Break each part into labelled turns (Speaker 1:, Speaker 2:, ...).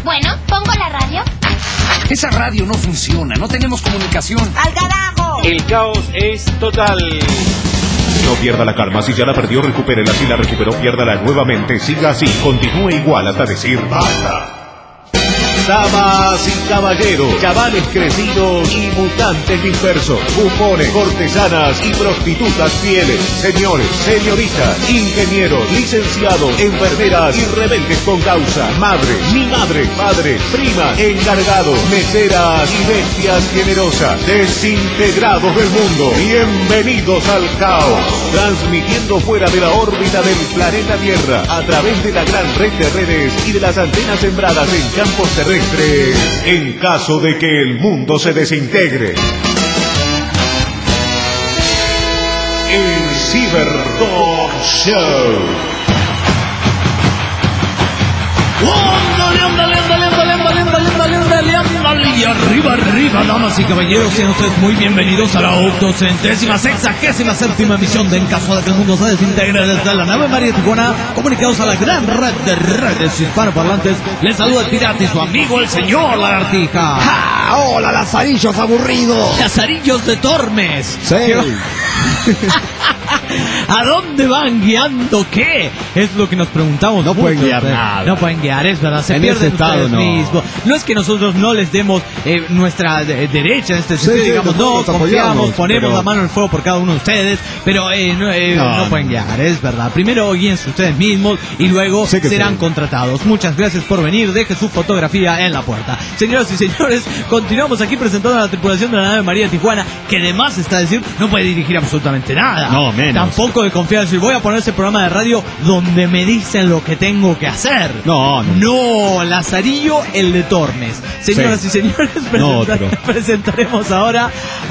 Speaker 1: Bueno, pongo la radio.
Speaker 2: Esa radio no funciona, no tenemos comunicación.
Speaker 1: ¡Al carajo!
Speaker 3: El caos es total.
Speaker 4: No pierda la calma, si ya la perdió, recupérela. Si la recuperó, piérdala nuevamente. Siga así, continúe igual hasta decir basta. Damas y caballeros, chavales crecidos y mutantes dispersos, bufones, cortesanas y prostitutas fieles, señores, señoritas, ingenieros, licenciados, enfermeras y rebeldes con causa, madres, mi madre, padres, primas, encargados, meseras y bestias generosas, desintegrados del mundo, bienvenidos al caos, transmitiendo fuera de la órbita del planeta Tierra, a través de la gran red de redes y de las antenas sembradas en campos terrestres, en caso de que el mundo se desintegre. El Ciberdog Show.
Speaker 5: Y arriba, damas y caballeros, sean ustedes muy bienvenidos a la 867ª emisión de En caso de que el mundo se desintegre desde la nave María Tijuana, comunicados a la gran red de redes hispanoparlantes. Les saluda el pirata y su amigo el señor Lagartija.
Speaker 6: ¡Ja! ¡Hola, lazarillos aburridos!
Speaker 5: ¡Lazarillos de Tormes!
Speaker 6: Sí.
Speaker 5: ¿A dónde van guiando qué? Es lo que nos preguntamos.
Speaker 6: No pueden guiar nada.
Speaker 5: No pueden guiar, es verdad. Se
Speaker 6: en
Speaker 5: pierden
Speaker 6: ese estado,
Speaker 5: ustedes mismos. No es que nosotros no les demos nuestra derecha en este sentido, digamos, no, confiamos, ponemos la mano en el fuego por cada uno de ustedes, pero no pueden guiar, es verdad. Primero guíense ustedes mismos y luego serán contratados. Muchas gracias por venir, deje su fotografía en la puerta. Señoras y señores, continuamos aquí presentando a la tripulación de la nave María Tijuana, que además está a decir, no puede dirigir absolutamente nada.
Speaker 6: No, menos.
Speaker 5: Tampoco de confiar en decir, voy a poner ese programa de radio donde me dicen lo que tengo que hacer. No, Lazarillo, el de Tormes. Señoras y señores, presentaremos ahora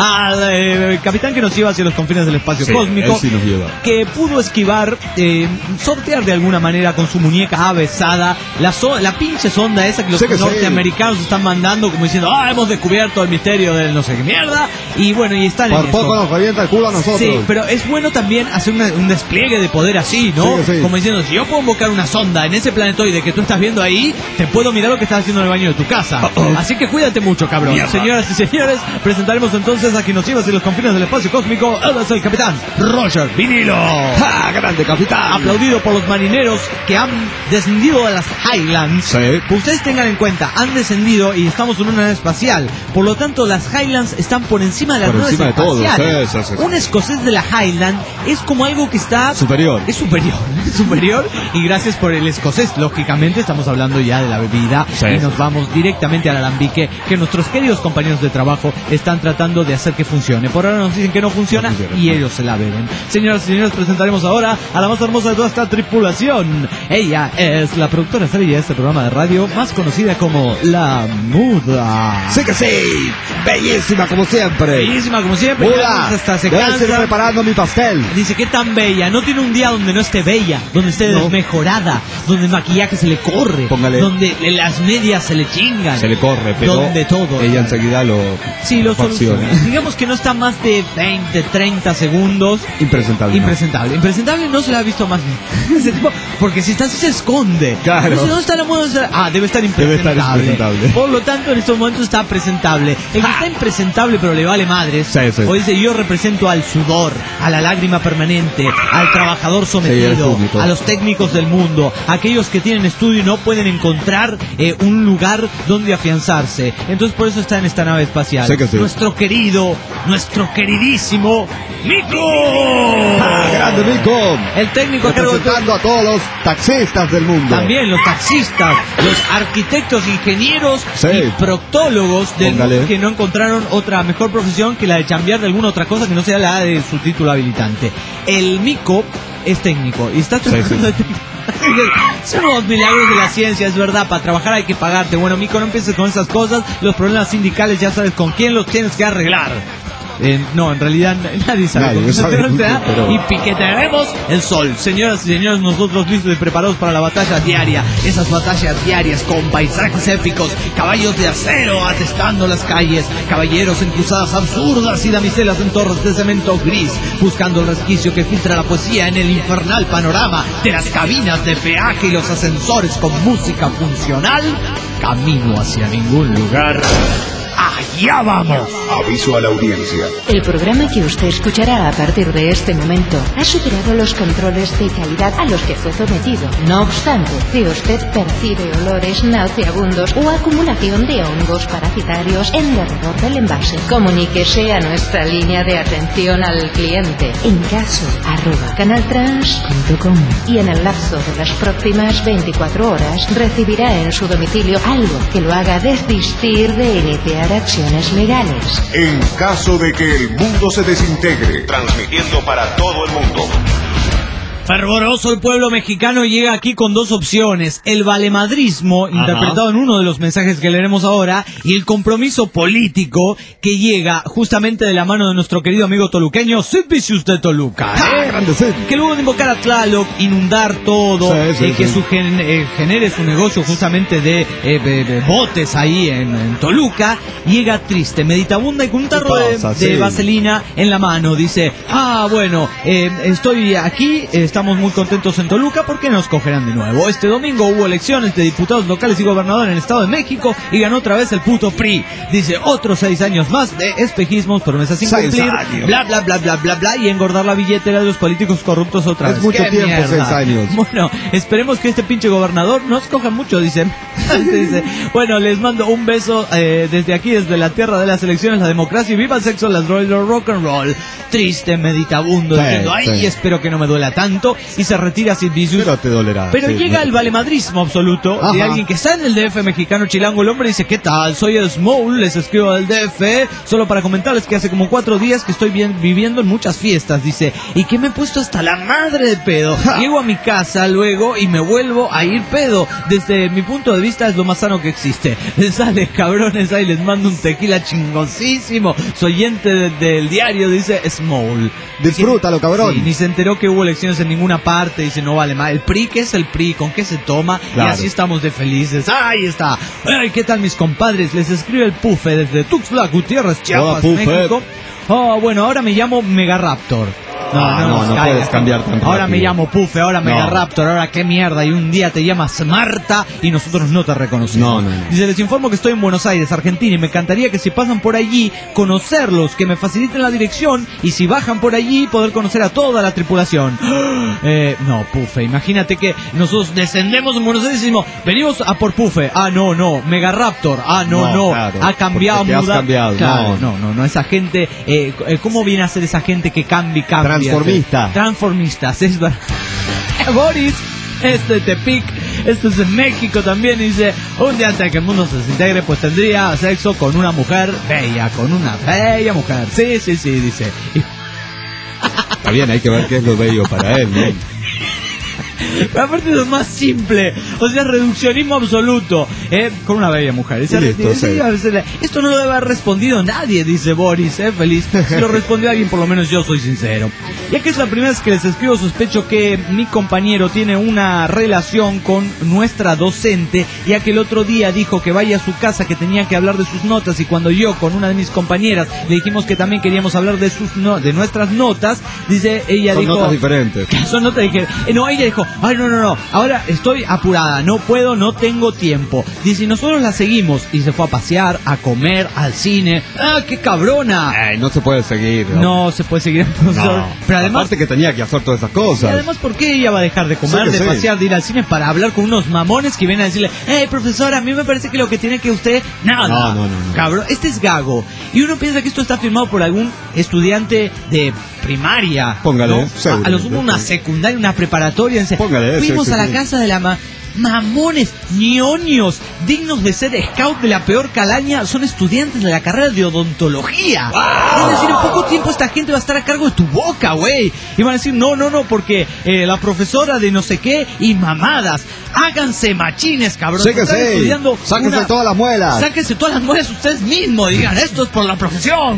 Speaker 5: al capitán que nos lleva hacia los confines del espacio cósmico,
Speaker 6: sí nos lleva,
Speaker 5: que pudo esquivar, sortear de alguna manera con su muñeca avesada la pinche sonda esa que los norteamericanos están mandando como diciendo, hemos descubierto el misterio del no sé qué mierda, y bueno, y están
Speaker 6: por poco nos revienta el culo a nosotros.
Speaker 5: Sí, pero es bueno también hacer un despliegue de poder así, ¿no?
Speaker 6: Sí.
Speaker 5: Como diciendo, si yo puedo invocar una sonda en ese planetoide que tú estás viendo ahí, te puedo mirar lo que estás haciendo en el baño de tu casa. Así que cuídate mucho, cabrón. Mierda. Señoras y señores, presentaremos entonces a quien nos lleva hacia los confines del espacio cósmico. Él es el capitán Roger Vinilo.
Speaker 6: ¡Ja! ¡Grande capitán!
Speaker 5: Aplaudido por los marineros que han descendido a las Highlands.
Speaker 6: Sí.
Speaker 5: Que ustedes tengan en cuenta, han descendido y estamos en una nave espacial. Por lo tanto, las Highlands están por encima de las naves espaciales.
Speaker 6: Sí.
Speaker 5: Un escocés de la Highland es como algo que está
Speaker 6: superior.
Speaker 5: Es superior. Y gracias por el escocés. Lógicamente estamos hablando ya de la bebida y nos vamos directamente al alambique que nuestros queridos compañeros de trabajo están tratando de hacer que funcione. Por ahora nos dicen que no funciona y ellos se la beben. Señoras y señores, presentaremos ahora a la más hermosa de toda esta tripulación. Ella es la productora estrella de este programa de radio, más conocida como La Muda.
Speaker 6: Sí que sí, bellísima como siempre.
Speaker 5: Muda, hasta se cansa
Speaker 6: preparando mi pastel.
Speaker 5: Dice que tan bella, no tiene un día donde no esté bella, donde esté desmejorada, donde el maquillaje se le corre, donde las medias se le chingan,
Speaker 6: se le corre, pero
Speaker 5: donde todo.
Speaker 6: Ella enseguida lo
Speaker 5: soluciona. Digamos que no está más de 20, 30 segundos.
Speaker 6: Impresentable
Speaker 5: No se la ha visto más bien. Porque si está así se esconde.
Speaker 6: Claro.
Speaker 5: Entonces, ¿dónde está la moda? Debe estar impresentable. Por lo tanto, en estos momentos está presentable. El que está impresentable pero le vale madres. O dice, yo represento al sudor, a la lágrima permanente, al trabajador sometido, a los técnicos del mundo, a aquellos que tienen estudio y no pueden encontrar un lugar donde afianzarse. Entonces por eso está en esta nave espacial. Nuestro queridísimo Mico.
Speaker 6: ¡Grande Mico!
Speaker 5: El técnico
Speaker 6: representando a todos los taxistas del mundo.
Speaker 5: También los taxistas, los arquitectos, ingenieros y proctólogos que no encontraron otra mejor profesión que la de chambear de alguna otra cosa que no sea la de su título habilitante. El Mico es técnico y está tratando de... Son unos milagros de la ciencia, es verdad. Para trabajar hay que pagarte. Bueno, Mico, no empieces con esas cosas. Los problemas sindicales ya sabes con quién los tienes que arreglar. No, en realidad nadie sabe.
Speaker 6: Nadie sabe, pero...
Speaker 5: Y piquetearemos el sol. Señoras y señores, nosotros listos y preparados para la batalla diaria. Esas batallas diarias con paisajes épicos, caballos de acero atestando las calles, caballeros en cruzadas absurdas y damiselas en torres de cemento gris, buscando el resquicio que filtra la poesía en el infernal panorama de las cabinas de peaje y los ascensores con música funcional. Camino hacia ningún lugar. ¡Allá vamos!
Speaker 4: Aviso a la audiencia.
Speaker 7: El programa que usted escuchará a partir de este momento ha superado los controles de calidad a los que fue sometido. No obstante, si usted percibe olores nauseabundos o acumulación de hongos parasitarios en derredor del envase, comuníquese a nuestra línea de atención al cliente en caso@canaltrans.com y en el lapso de las próximas 24 horas recibirá en su domicilio algo que lo haga desistir de iniciar acciones legales.
Speaker 4: En caso de que el mundo se desintegre, transmitiendo para todo el mundo.
Speaker 5: Fervoroso el pueblo mexicano llega aquí con dos opciones: el valemadrismo, interpretado en uno de los mensajes que leeremos ahora, y el compromiso político, que llega justamente de la mano de nuestro querido amigo toluqueño Sid Vicious de Toluca, que luego de invocar a Tlaloc, inundar todo, que genere su negocio justamente de botes ahí en Toluca, llega triste, meditabunda y con un tarro de vaselina en la mano. Dice: bueno, estoy aquí, estamos muy contentos en Toluca porque nos cogerán de nuevo. Este domingo hubo elecciones de diputados locales y gobernador en el Estado de México y ganó otra vez el puto PRI. Dice: otros 6 años más de espejismos, promesas sin cumplir, bla bla bla bla bla bla, y engordar la billetera de los políticos corruptos otra vez.
Speaker 6: Es mucho tiempo, mierda. 6 años.
Speaker 5: Bueno, esperemos que este pinche gobernador no escoja mucho, dice. Dice: bueno, les mando un beso desde aquí, desde la tierra de las elecciones, la democracia, y viva el sexo, las drogas, el rock and roll. Triste, meditabundo, diciendo: ay, espero que no me duela tanto, y se retira Sid Vicious.
Speaker 6: Pero te dolerá.
Speaker 5: Pero llega el valemadrismo absoluto de alguien que está en el DF mexicano chilango. El hombre dice: ¿qué tal? Soy el Small, les escribo del DF solo para comentarles que hace como 4 días que estoy viviendo en muchas fiestas, dice, y que me he puesto hasta la madre de pedo. Llego a mi casa luego y me vuelvo a ir pedo. Desde mi punto de vista es lo más sano que existe. Les sale, cabrones, ahí les mando un tequila chingosísimo. Soy oyente del diario, dice Small.
Speaker 6: Disfrútalo, cabrón.
Speaker 5: Sí, ni se enteró que hubo elecciones en ninguna parte. Dice: no vale más. El PRI, ¿qué es el PRI? ¿Con qué se toma? Claro. Y así estamos de felices. Ahí está. Ay, ¿qué tal, mis compadres? Les escribe el Pufe desde Tuxtla Gutiérrez, Chiapas, México. Bueno, ahora me llamo Megaraptor. No
Speaker 6: puedes cambiar tan rápido.
Speaker 5: Ahora me llamo Pufe, ahora Megaraptor, ahora qué mierda, y un día te llamas Marta y nosotros no te reconocemos. No. Dice: les informo que estoy en Buenos Aires, Argentina, y me encantaría que si pasan por allí, conocerlos, que me faciliten la dirección, y si bajan por allí, poder conocer a toda la tripulación. No, Pufe, imagínate que nosotros descendemos en Buenos Aires y decimos: venimos a por Pufe. No, Megaraptor. No, claro, ha cambiado, Claro, no, esa gente, ¿cómo viene a ser esa gente que cambia? Transformistas, es verdad. Boris, este Tepic, esto es en México también, dice: un día antes de que el mundo se desintegre, pues tendría sexo con una mujer bella, con una bella mujer. Sí, dice.
Speaker 6: Está bien, hay que ver qué es lo bello para él, ¿no?
Speaker 5: Pero aparte es lo más simple, o sea, reduccionismo absoluto, con una bella mujer. Esto no lo debe haber respondido nadie, dice Boris, feliz. Si lo respondió alguien, por lo menos yo soy sincero. Ya que es la primera vez que les escribo, sospecho que mi compañero tiene una relación con nuestra docente, ya que el otro día dijo que vaya a su casa, que tenía que hablar de sus notas, y cuando yo con una de mis compañeras le dijimos que también queríamos hablar de nuestras notas, dice, ella dijo...
Speaker 6: Son notas diferentes.
Speaker 5: Son notas diferentes. No, ella dijo: ay, no, ahora estoy apurada, no puedo, no tengo tiempo. Dice: y nosotros la seguimos, y se fue a pasear, a comer, al cine. ¡Ah, qué cabrona!
Speaker 6: No se puede seguir.
Speaker 5: No se puede seguir, profesor.
Speaker 6: No.
Speaker 5: Pero además,
Speaker 6: aparte que tenía que hacer todas esas cosas.
Speaker 5: Y además, ¿por qué ella va a dejar de comer, de pasear, de ir al cine para hablar con unos mamones que vienen a decirle: profesor, a mí me parece que lo que tiene que usted... Nada. No. Cabrón, este es gago. Y uno piensa que esto está firmado por algún estudiante de primaria.
Speaker 6: Póngale,
Speaker 5: ¿no? A lo sumo una secundaria, una preparatoria. Fuimos a la casa de la mamones, ñoños, dignos de ser scout de la peor calaña, son estudiantes de la carrera de odontología. Es decir, en poco tiempo esta gente va a estar a cargo de tu boca, güey. Y van a decir, no, porque la profesora de no sé qué y mamadas. Háganse machines, cabrón.
Speaker 6: Sí que sí. Sáquense todas las muelas.
Speaker 5: Sáquense todas las muelas ustedes mismos. Digan, esto es por la profesión.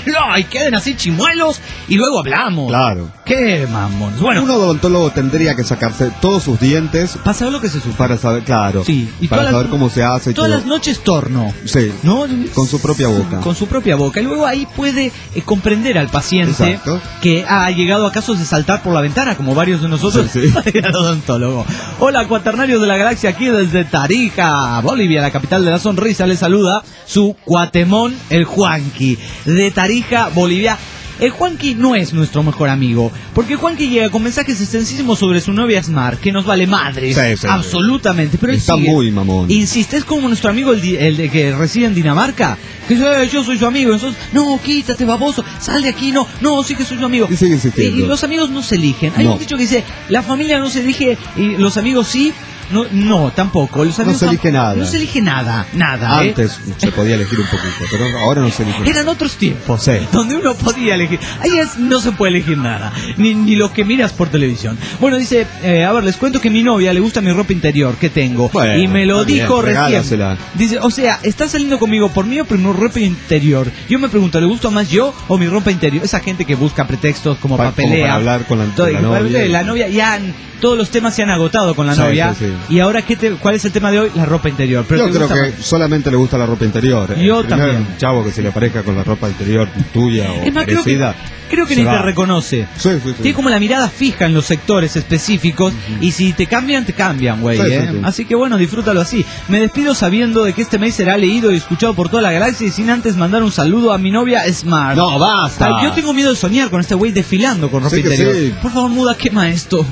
Speaker 5: Y queden así chimuelos y luego hablamos.
Speaker 6: Claro.
Speaker 5: Qué mamón. Bueno,
Speaker 6: un odontólogo tendría que sacarse todos sus dientes
Speaker 5: para saber lo que se sufre.
Speaker 6: Para saber, claro.
Speaker 5: Sí. Y
Speaker 6: para saber cómo se hace.
Speaker 5: Todas las noches torno.
Speaker 6: Sí.
Speaker 5: ¿No?
Speaker 6: Con su propia boca.
Speaker 5: Con su propia boca. Y luego ahí puede comprender al paciente.
Speaker 6: Exacto.
Speaker 5: Que ha llegado a casos de saltar por la ventana, como varios de nosotros.
Speaker 6: Sí.
Speaker 5: Al odontólogo. Hola, cuaternarios de la galaxia, aquí desde Tarija, Bolivia, la capital de la sonrisa. Les saluda su cuatemón, el Juanqui, de Tarija, Bolivia. El Juanqui no es nuestro mejor amigo, porque Juanqui llega con mensajes extensísimos sobre su novia Smart, que nos vale madre,
Speaker 6: sí,
Speaker 5: absolutamente. Pero él
Speaker 6: está
Speaker 5: sigue,
Speaker 6: muy mamón.
Speaker 5: insiste, es como nuestro amigo el de que reside en Dinamarca, que dice, yo soy su amigo, entonces, no, quítate, baboso, sal de aquí, no, sí que soy su amigo.
Speaker 6: Y sigue insistiendo.
Speaker 5: Y los amigos no se eligen. Hay un dicho que dice, la familia no se elige y los amigos sí. No, tampoco. Los amigos
Speaker 6: no se elige nada.
Speaker 5: No se elige nada.
Speaker 6: Antes se podía elegir un poquito, pero ahora no se elige nada.
Speaker 5: Eran otros tiempos,
Speaker 6: sí,
Speaker 5: donde uno podía elegir. Ahí no se puede elegir nada, ni lo que miras por televisión. Bueno, dice, a ver, les cuento que a mi novia le gusta mi ropa interior que tengo. Bueno, y me lo dijo recién. Dice, o sea, ¿está saliendo conmigo por mí o por mi ropa interior? Yo me pregunto, ¿le gusta más yo o mi ropa interior? Esa gente que busca pretextos como papelea.
Speaker 6: Para hablar con la novia.
Speaker 5: La novia ya... Todos los temas se han agotado con la novia. Sí. Y ahora, ¿cuál es el tema de hoy? La ropa interior. Pero
Speaker 6: yo creo que solamente le gusta la ropa interior.
Speaker 5: Yo también.
Speaker 6: Un chavo que se le parezca con la ropa interior tuya o parecida.
Speaker 5: Creo que ni te reconoce.
Speaker 6: Sí.
Speaker 5: Tiene como la mirada fija en los sectores específicos. Y si te cambian, güey. Sí. Así que bueno, disfrútalo así. Me despido sabiendo de que este mes será leído y escuchado por toda la galaxia. Y sin antes mandar un saludo a mi novia Smart.
Speaker 6: No, basta.
Speaker 5: Yo tengo miedo de soñar con este güey desfilando con ropa interior. Sí. Por favor, muda, quema esto.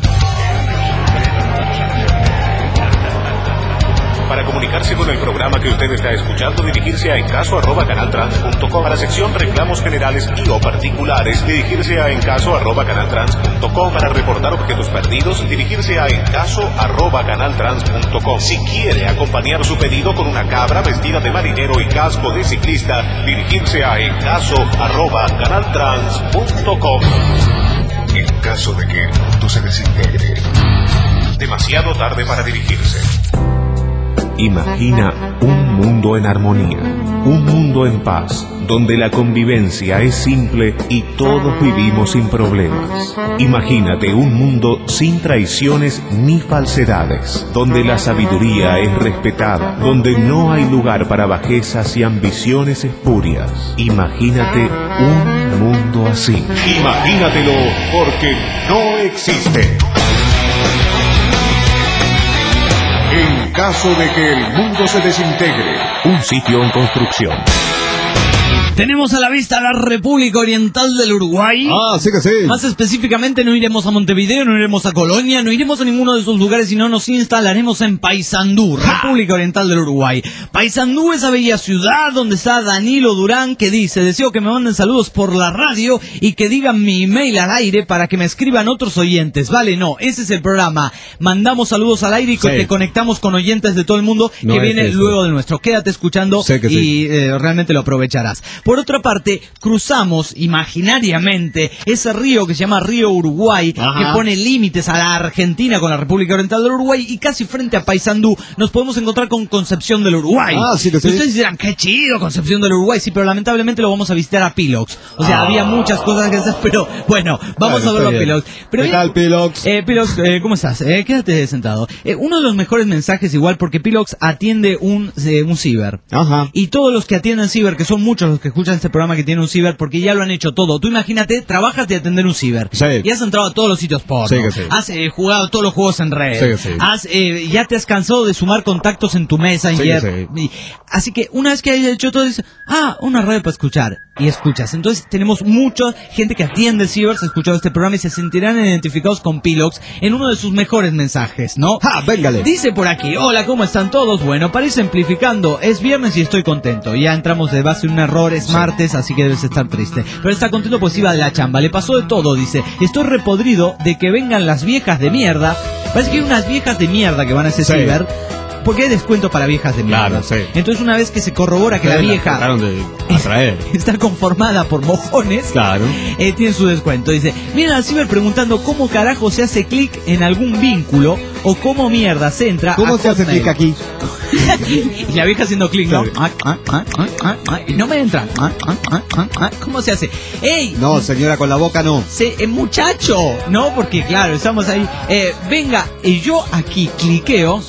Speaker 4: Para comunicarse con el programa que usted está escuchando, dirigirse a encaso@canaltrans.com. Para sección reclamos generales y o particulares, dirigirse a encaso@canaltrans.com. Para reportar objetos perdidos, dirigirse a encaso@canaltrans.com. Si quiere acompañar su pedido con una cabra vestida de marinero y casco de ciclista, dirigirse a encaso@canaltrans.com. En caso de que el mundo se desintegre, demasiado tarde para dirigirse. Imagina un mundo en armonía, un mundo en paz, donde la convivencia es simple y todos vivimos sin problemas. Imagínate un mundo sin traiciones ni falsedades, donde la sabiduría es respetada, donde no hay lugar para bajezas y ambiciones espurias. Imagínate un mundo así. Imagínatelo, porque no existe. En caso de que el mundo se desintegre, un sitio en construcción.
Speaker 5: Tenemos a la vista la República Oriental del Uruguay.
Speaker 6: Sí que sí.
Speaker 5: Más específicamente, no iremos a Montevideo, no iremos a Colonia, no iremos a ninguno de esos lugares, sino nos instalaremos en Paysandú, República Oriental del Uruguay. Paysandú, esa bella ciudad donde está Danilo Durán, que dice, deseo que me manden saludos por la radio y que digan mi email al aire para que me escriban otros oyentes. Vale, no, ese es el programa. Mandamos saludos al aire y te conectamos con oyentes de todo el mundo que viene luego del nuestro. Quédate escuchando y realmente lo aprovecharás. Por otra parte, cruzamos imaginariamente ese río que se llama Río Uruguay, que pone límites a la Argentina con la República Oriental del Uruguay, y casi frente a Paysandú nos podemos encontrar con Concepción del Uruguay.
Speaker 6: Sí que sí.
Speaker 5: Ustedes dirán, qué chido Concepción del Uruguay, sí, pero lamentablemente lo vamos a visitar a Pilox. O sea, había muchas cosas que hacer, pero bueno, vamos a verlo a Pilox.
Speaker 6: ¿Qué tal, Pilox?
Speaker 5: Pilox, ¿cómo estás? Quédate sentado. Uno de los mejores mensajes igual, porque Pilox atiende un ciber. Y todos los que atienden ciber, que son muchos los que escuchan este programa que tiene un ciber, porque ya lo han hecho todo. Tú imagínate, trabajas de atender un ciber. Y has entrado a todos los sitios porno. Has jugado todos los juegos en red. Ya te has cansado de sumar contactos en tu Messenger. Así que una vez que hayas hecho todo, dices, una radio para escuchar. Y escuchas. Entonces tenemos mucha gente que atiende el ciber, se ha escuchado este programa y se sentirán identificados con Pilox en uno de sus mejores mensajes, ¿no?
Speaker 6: Véngale.
Speaker 5: Dice por aquí, hola, ¿cómo están todos? Bueno, para ir simplificando, es viernes y estoy contento. Ya entramos de base un error, es martes, así que debes estar triste. Pero está contento pues iba de la chamba, le pasó de todo, dice. Estoy repodrido de que vengan las viejas de mierda Parece que hay unas viejas de mierda que van a ese ciber, porque hay descuento para viejas de mierda.
Speaker 6: Claro, sí.
Speaker 5: Entonces una vez que se corrobora que la vieja está conformada por mojones,
Speaker 6: claro,
Speaker 5: tiene su descuento. Dice, miren al ciber preguntando cómo carajo se hace clic en algún vínculo o cómo mierda se entra.
Speaker 6: ¿Cómo se hace clic aquí?
Speaker 5: Y la vieja haciendo clic, ¿no? Y no me entra. ¿Cómo se hace? ¡Ey!
Speaker 6: No, señora, con la boca no.
Speaker 5: Muchacho, no, porque claro, estamos ahí. Venga, y yo aquí cliqueo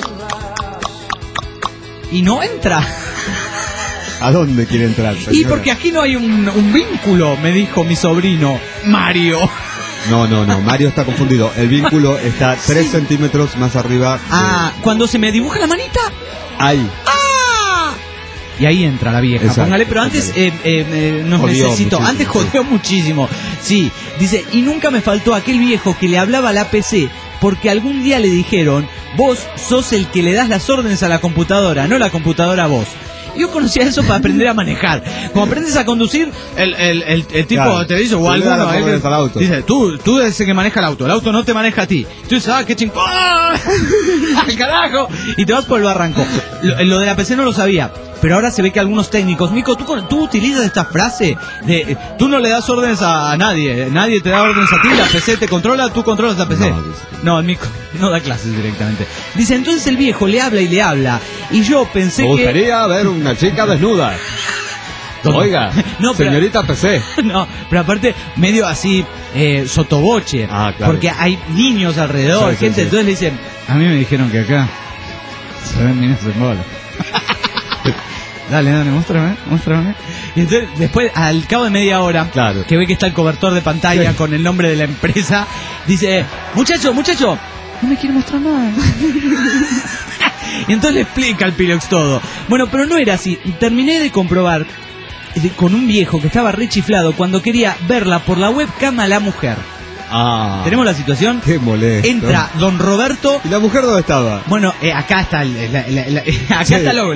Speaker 5: y no entra.
Speaker 6: ¿A dónde quiere entrar, señora?
Speaker 5: Y porque aquí no hay un vínculo, me dijo mi sobrino Mario.
Speaker 6: No, Mario está confundido. El vínculo está 3 centímetros más arriba.
Speaker 5: Cuando se me dibuja la manita.
Speaker 6: Ahí.
Speaker 5: Y ahí entra la vieja.
Speaker 6: Exacto,
Speaker 5: Póngale, pero antes nos necesito.
Speaker 6: Muchísimo,
Speaker 5: antes jodió muchísimo. Sí, dice, y nunca me faltó aquel viejo que le hablaba a la PC porque algún día le dijeron, vos sos el que le das las órdenes a la computadora, no la computadora a vos. Yo conocía eso para aprender a manejar. Cuando aprendes a conducir, el tipo, claro, te dice, o alguno, dice, tú eres el que maneja el auto no te maneja a ti. Tú dices, qué chingón, al carajo, y te vas por el barranco. Lo de la PC no lo sabía, pero ahora se ve que algunos técnicos, Mico, tú utilizas esta frase de, tú no le das órdenes a nadie te da órdenes a ti, la PC te controla, tú controlas la PC. No, el Mico no da clases directamente. Dice, entonces el viejo le habla, y yo pensé que...
Speaker 6: Me gustaría ver una chica desnuda. Oiga, no, señorita PC.
Speaker 5: No, pero aparte, medio así, sotoboche.
Speaker 6: Claro.
Speaker 5: Porque hay niños alrededor, gente, entonces le dicen, a mí me dijeron que acá se ven niños en bola. Dale, muéstrame. Y entonces, después, al cabo de media hora,
Speaker 6: claro,
Speaker 5: que ve que está el cobertor de pantalla con el nombre de la empresa, dice, muchacho, no me quiere mostrar nada. Y entonces le explica al Pilox todo. Bueno, pero no era así. Terminé de comprobar con un viejo que estaba re chiflado cuando quería verla por la webcam a la mujer. ¿Tenemos la situación?
Speaker 6: Qué molesto.
Speaker 5: Entra don Roberto.
Speaker 6: ¿Y la mujer dónde estaba?
Speaker 5: Bueno, acá está acá está lo...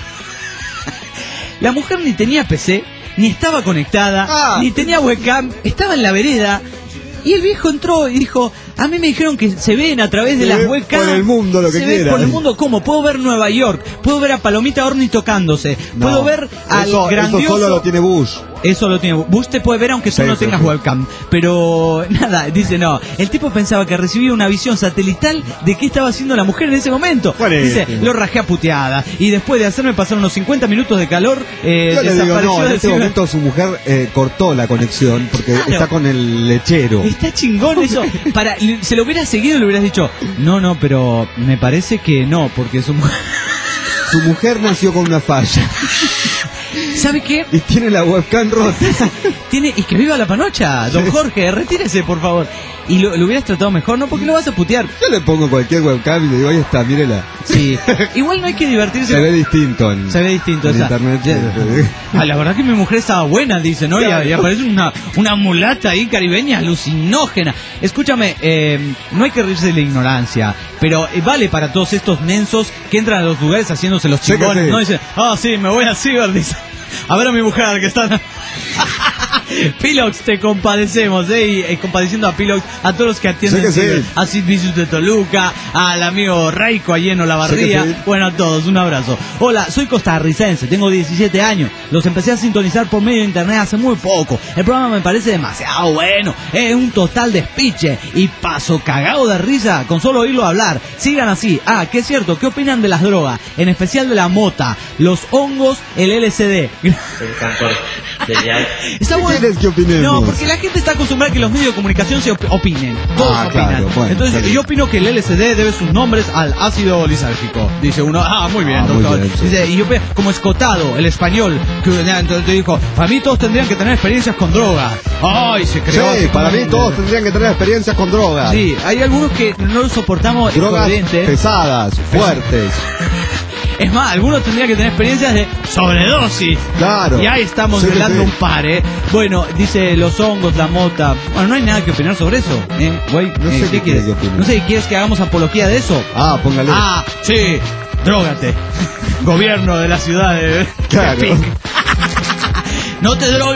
Speaker 5: La mujer ni tenía PC, ni estaba conectada, ni tenía webcam, estaba en la vereda. Y el viejo entró y dijo, a mí me dijeron que se ven a través de las webcams.
Speaker 6: Por el mundo lo que quiera.
Speaker 5: Se ve por el mundo, ¿cómo? Puedo ver Nueva York, puedo ver a Palomita Orni tocándose, puedo ver al grandioso...
Speaker 6: Eso solo lo tiene Bush.
Speaker 5: Eso lo tiene Bush, te puede ver aunque tú no tengas webcam. Pero nada, dice no. El tipo pensaba que recibía una visión satelital de qué estaba haciendo la mujer en ese momento. Dice, lo rajé a puteada. Y después de hacerme pasar unos 50 minutos de calor, desapareció.
Speaker 6: En ese momento su mujer cortó la conexión porque está con el lechero.
Speaker 5: Está chingón eso. Se lo hubieras seguido y le hubieras dicho, no, pero me parece que no, porque su
Speaker 6: mujer nació con una falla.
Speaker 5: ¿Sabe qué?
Speaker 6: Y tiene la webcam rota.
Speaker 5: Y que viva la panocha, don Jorge, retírese, por favor. Y lo hubieras tratado mejor, ¿no? Porque lo vas a putear.
Speaker 6: Yo le pongo cualquier webcam y le digo, ahí está, mírela.
Speaker 5: Sí. Igual no hay que divertirse.
Speaker 6: Se ve distinto en internet.
Speaker 5: La verdad que mi mujer estaba buena, dice, ¿no? Y aparece una mulata ahí caribeña alucinógena. Escúchame, no hay que reírse de la ignorancia, pero vale para todos estos mensos que entran a los lugares haciéndose los chingones, ¿no? Dicen, sí, me voy a ciber, dice. A ver a mi mujer que está... Pilox, te compadecemos, y compadeciendo a Pilox, a todos los que atienden, a Sid Vicious de Toluca, al amigo Raico allí en Olavarría, bueno, a todos, un abrazo. Hola, soy costarricense, tengo 17 años, los empecé a sintonizar por medio de internet hace muy poco, el programa me parece demasiado bueno, es un total despiche, y paso cagado de risa con solo oírlo hablar, sigan así. Que es cierto, ¿qué opinan de las drogas? En especial de la mota, los hongos, el LSD. Está bueno.
Speaker 6: ¿Qué opinemos?
Speaker 5: No, porque la gente está acostumbrada a que los medios de comunicación se opinen. Todos opinan. Claro, bueno, entonces, yo opino que el LSD debe sus nombres al ácido lisérgico. Dice uno, muy bien, doctor. Muy bien, sí. Dice, y yo como Escotado, el español, que entonces dijo, para mí todos tendrían que tener experiencias con drogas. Se creó.
Speaker 6: Sí, para mí todos tendrían que tener experiencias con drogas.
Speaker 5: Sí, hay algunos que no lo soportamos.
Speaker 6: Drogas pesadas, fuertes.
Speaker 5: Es más, algunos tendrían que tener experiencias de sobredosis.
Speaker 6: Claro.
Speaker 5: Y ahí estamos velando un par, Bueno, dice los hongos, la mota. Bueno, no hay nada que opinar sobre eso, Güey,
Speaker 6: no sé
Speaker 5: ¿qué quieres? No sé, ¿quieres que hagamos apología de eso?
Speaker 6: Póngale.
Speaker 5: Sí, drógate. Gobierno de la ciudad de...
Speaker 6: Claro.
Speaker 5: No te drogues,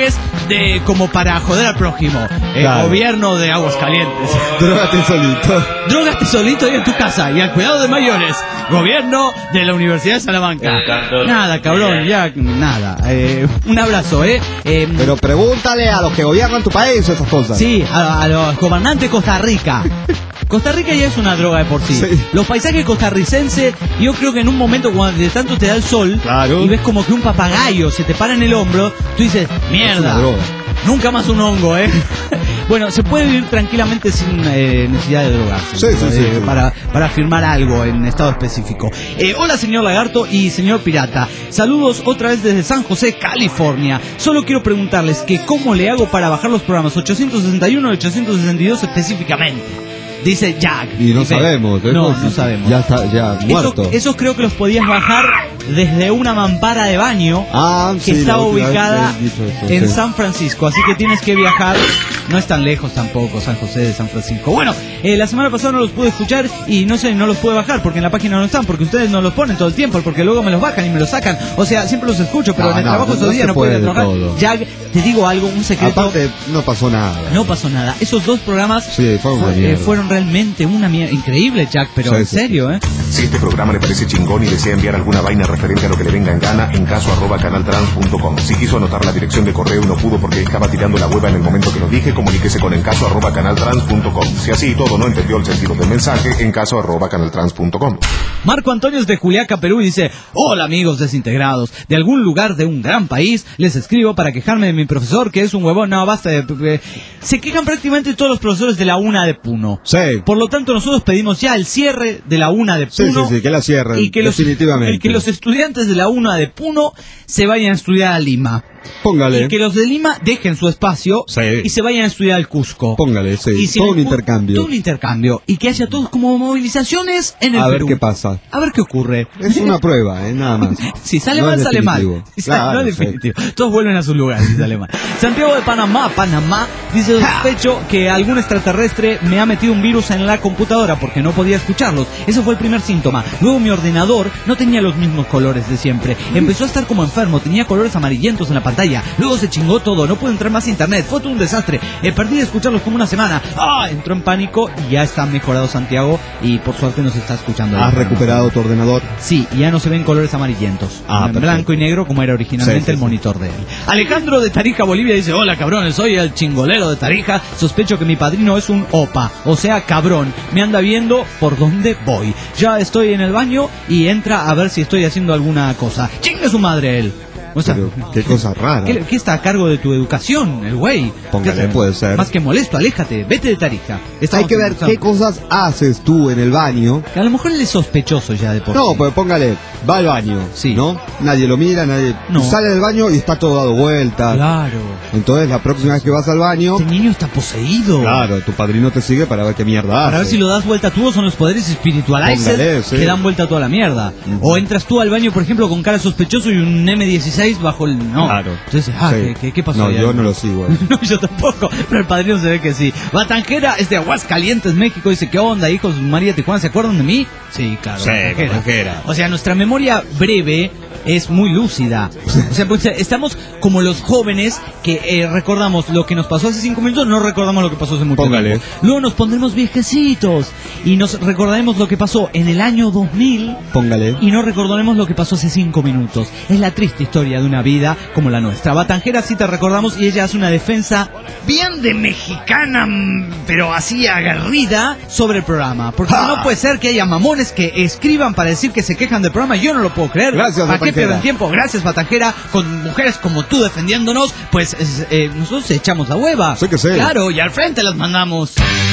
Speaker 5: como para joder al prójimo.
Speaker 6: Claro.
Speaker 5: Gobierno de Aguascalientes.
Speaker 6: Drogate solito.
Speaker 5: Drógate solito y en tu casa y al cuidado de mayores. Gobierno de la Universidad de Salamanca. Nada, cabrón, ya nada. Un abrazo,
Speaker 6: Pero pregúntale a los que gobiernan tu país esas cosas.
Speaker 5: Sí, a los gobernantes de Costa Rica. Costa Rica ya es una droga de por sí. Los paisajes costarricenses, yo creo que en un momento cuando de tanto te da el sol,
Speaker 6: claro,
Speaker 5: y ves como que un papagayo se te para en el hombro, tú dices, mierda, nunca más un hongo, Bueno, se puede vivir tranquilamente sin necesidad de drogarse.
Speaker 6: Sí.
Speaker 5: Para afirmar algo en estado específico. Hola, señor Lagarto y señor Pirata. Saludos otra vez desde San José, California. Solo quiero preguntarles que cómo le hago para bajar los programas 861 y 862 específicamente. Dice Jack.
Speaker 6: Y no sabemos.
Speaker 5: No sabemos.
Speaker 6: Ya está, ya muerto.
Speaker 5: Esos creo que los podías bajar desde una mampara de baño que estaba ubicada en San Francisco. Así que tienes que viajar. No es tan lejos tampoco San José de San Francisco. Bueno, la semana pasada no los pude escuchar y no los pude bajar porque en la página no están, porque ustedes no los ponen todo el tiempo, porque luego me los bajan y me los sacan. O sea, siempre los escucho, pero en el trabajo esos días no puedo trabajar. Jack, te digo algo, un secreto.
Speaker 6: Aparte, no pasó nada.
Speaker 5: No pasó nada. Esos dos programas fueron realmente una mierda. Increíble, Jack, pero en serio,
Speaker 4: Si este programa le parece chingón y desea enviar alguna vaina referente a lo que le venga en gana, en caso @canaltrans.com. Si quiso anotar la dirección de correo y no pudo porque estaba tirando la hueva en el momento que lo dije, comuníquese con encaso @canaltrans.com. Si así y todo no entendió el sentido del mensaje, encaso @canaltrans.com.
Speaker 5: Marco Antonio es de Juliaca, Perú, y dice: hola amigos desintegrados, de algún lugar de un gran país les escribo para quejarme de mi profesor que es un huevón. No, basta de... Se quejan prácticamente todos los profesores de la UNA de Puno.
Speaker 6: Sí.
Speaker 5: Por lo tanto nosotros pedimos ya el cierre de la UNA de Puno.
Speaker 6: Sí, que la cierren,
Speaker 5: y que definitivamente. Y que los estudiantes de la UNA de Puno se vayan a estudiar a Lima.
Speaker 6: Póngale.
Speaker 5: Y que los de Lima dejen su espacio y se vayan a estudiar al Cusco.
Speaker 6: Póngale, y si todo un intercambio.
Speaker 5: Todo un intercambio. Y que haya todos como movilizaciones en el Perú.
Speaker 6: A ver qué pasa.
Speaker 5: A ver qué ocurre.
Speaker 6: Es una prueba, nada más.
Speaker 5: Si sale mal, sale mal. No es definitivo. Todos vuelven a su lugar si sale mal. Santiago de Panamá, dice: sospecho que algún extraterrestre me ha metido un virus en la computadora porque no podía escucharlos. Ese fue el primer síntoma. Luego mi ordenador no tenía los mismos colores de siempre. Empezó a estar como enfermo, tenía colores amarillentos en la pantalla. Luego se chingó todo, no pude entrar más a internet, fue todo un desastre. Perdí de escucharlos como una semana. Entró en pánico y ya está mejorado Santiago y por suerte nos está escuchando.
Speaker 6: ¿Has recuperado tu ordenador?
Speaker 5: Sí, ya no se ven colores amarillentos. En blanco y negro como era originalmente el monitor de él. Alejandro de Tarija, Bolivia dice: hola cabrones, soy el chingolero de Tarija. Sospecho que mi padrino es un opa, o sea cabrón. Me anda viendo por dónde voy. Ya estoy en el baño y entra a ver si estoy haciendo alguna cosa. ¡Chingue su madre él! O sea,
Speaker 6: pero qué cosa rara.
Speaker 5: ¿Qué está a cargo de tu educación, el güey?
Speaker 6: Póngale, puede ser.
Speaker 5: Más que molesto, aléjate, vete de Tarija.
Speaker 6: Hay que ver qué cosas haces tú en el baño.
Speaker 5: Que a lo mejor él es sospechoso ya de por sí.
Speaker 6: No, pues póngale, va al baño, ¿no? Nadie lo mira, sale del baño y está todo dado vuelta.
Speaker 5: Claro.
Speaker 6: Entonces la próxima vez que vas al baño...
Speaker 5: Este niño está poseído.
Speaker 6: Claro, tu padrino te sigue para ver qué mierda hace.
Speaker 5: Para ver si lo das vuelta tú, o son los poderes espirituales que dan vuelta a toda la mierda. O entras tú al baño, por ejemplo, con cara sospechoso y un M16 bajo el...
Speaker 6: Claro.
Speaker 5: Entonces, ¿qué pasó?
Speaker 6: No, yo no lo sigo.
Speaker 5: No, yo tampoco, pero el padrino se ve que sí. Batanjera es de Aguascalientes, México. Dice: ¿qué onda, hijos María Tijuana? ¿Se acuerdan de mí? Sí, claro.
Speaker 6: Sí, Batanjera.
Speaker 5: O sea, nuestra memoria breve es muy lúcida. O sea, pues, estamos como los jóvenes que recordamos lo que nos pasó hace 5 minutos, no recordamos lo que pasó hace mucho tiempo. Luego nos pondremos viejecitos y nos recordaremos lo que pasó en el año 2000.
Speaker 6: Póngale.
Speaker 5: Y no recordaremos lo que pasó hace 5 minutos. Es la triste historia de una vida como la nuestra. Batanjera sí te recordamos y ella hace una defensa bien de mexicana, pero así aguerrida sobre el programa. Porque no puede ser que haya mamones que escriban para decir que se quejan del programa. Yo no lo puedo creer.
Speaker 6: Gracias,
Speaker 5: ¿Para qué pierden tiempo? Gracias, Batanjera. Con mujeres como tú defendiéndonos, pues nosotros echamos la hueva.
Speaker 6: Sí que sé.
Speaker 5: Claro, y al frente las mandamos.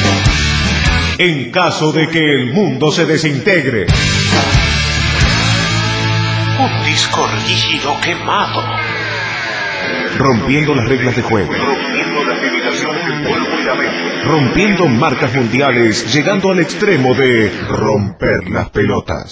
Speaker 4: En caso de que el mundo se desintegre.
Speaker 8: Un disco rígido quemado.
Speaker 4: Rompiendo las reglas de juego.
Speaker 8: Rompiendo las limitaciones del cuerpo y la mente.
Speaker 4: Rompiendo marcas mundiales, llegando al extremo de romper las pelotas.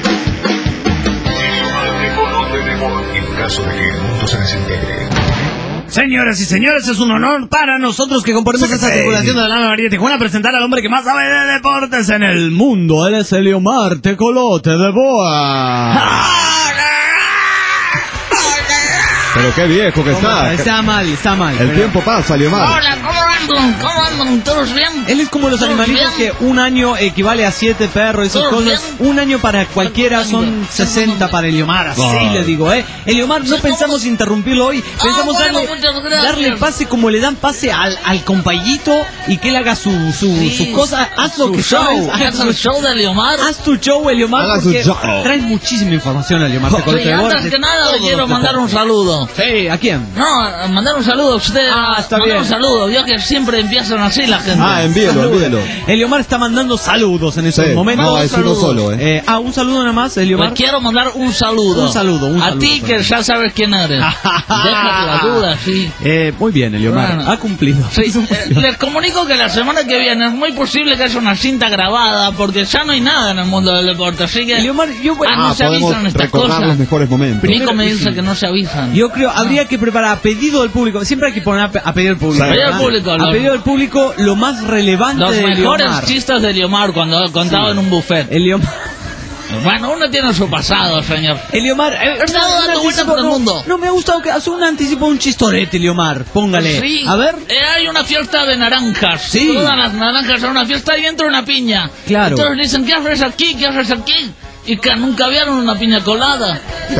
Speaker 8: En caso de que el mundo se desintegre.
Speaker 5: Señoras y señores, es un honor para nosotros que componemos esta tripulación de la nave María Tijuana presentar al hombre que más sabe de deportes en el mundo. Él es Eliomar Tecolote de Boa.
Speaker 6: Pero qué viejo que está.
Speaker 5: Está mal.
Speaker 6: El tiempo pasa, Leomar.
Speaker 9: Hola, ¿cómo andan? ¿Todos bien?
Speaker 5: Él es como los animalitos que un año equivale a 7 perros, esas cosas. Un año para cualquiera son 60 para Eliomar, así le digo, Eliomar, no pensamos interrumpirlo hoy, pensamos darle pase como le dan pase al compañito y que él haga su cosa. Haz lo que
Speaker 9: show.
Speaker 5: sabes.
Speaker 9: Haz el show de Eliomar.
Speaker 5: Haz tu show, Eliomar, porque traes muchísima información, Eliomar.
Speaker 9: Antes que nada le quiero mandar un saludo.
Speaker 5: Sí, ¿a quién?
Speaker 9: No, mandar un saludo a usted.
Speaker 5: Está bien.
Speaker 9: Un saludo, ya que siempre empiezan así la gente.
Speaker 6: Envíelo.
Speaker 5: Eliomar está mandando saludos en estos momentos.
Speaker 6: No, es uno solo,
Speaker 5: un saludo nada más, Eliomar.
Speaker 9: Le quiero mandar un saludo.
Speaker 5: Un saludo.
Speaker 9: A ti que ya sabes quién eres. Déjate la duda, sí.
Speaker 5: Muy bien, Eliomar.
Speaker 9: Bueno.
Speaker 5: Ha cumplido.
Speaker 9: Sí, les comunico que la semana que viene es muy posible que haya una cinta grabada, porque ya no hay nada en el mundo del deporte. Así que
Speaker 5: Eliomar,
Speaker 9: no se avisan estas
Speaker 6: recordar
Speaker 9: cosas.
Speaker 6: los mejores momentos.
Speaker 9: Nico me dice que no se avisan.
Speaker 5: Yo creo, habría que preparar a pedido del público. Siempre hay que poner a pedido del público.
Speaker 6: Sí.
Speaker 5: A pedido del público, lo más relevante
Speaker 9: Los
Speaker 5: de
Speaker 9: mejores
Speaker 5: Eliomar.
Speaker 9: chistes de Eliomar cuando contaba en un buffet.
Speaker 5: Eliomar.
Speaker 9: Bueno, uno tiene su pasado, señor.
Speaker 5: Eliomar,
Speaker 9: estado dando vueltas por el mundo.
Speaker 5: No me ha gustado que hace un anticipo, un chistorete, Eliomar. Póngale.
Speaker 9: Sí.
Speaker 5: A ver.
Speaker 9: Hay una fiesta de naranjas.
Speaker 5: Sí.
Speaker 9: Todas las naranjas son una fiesta y entra una piña.
Speaker 5: Claro.
Speaker 9: Entonces dicen, ¿qué haces aquí? ¿Qué haces aquí? Y que nunca vieron una piña colada.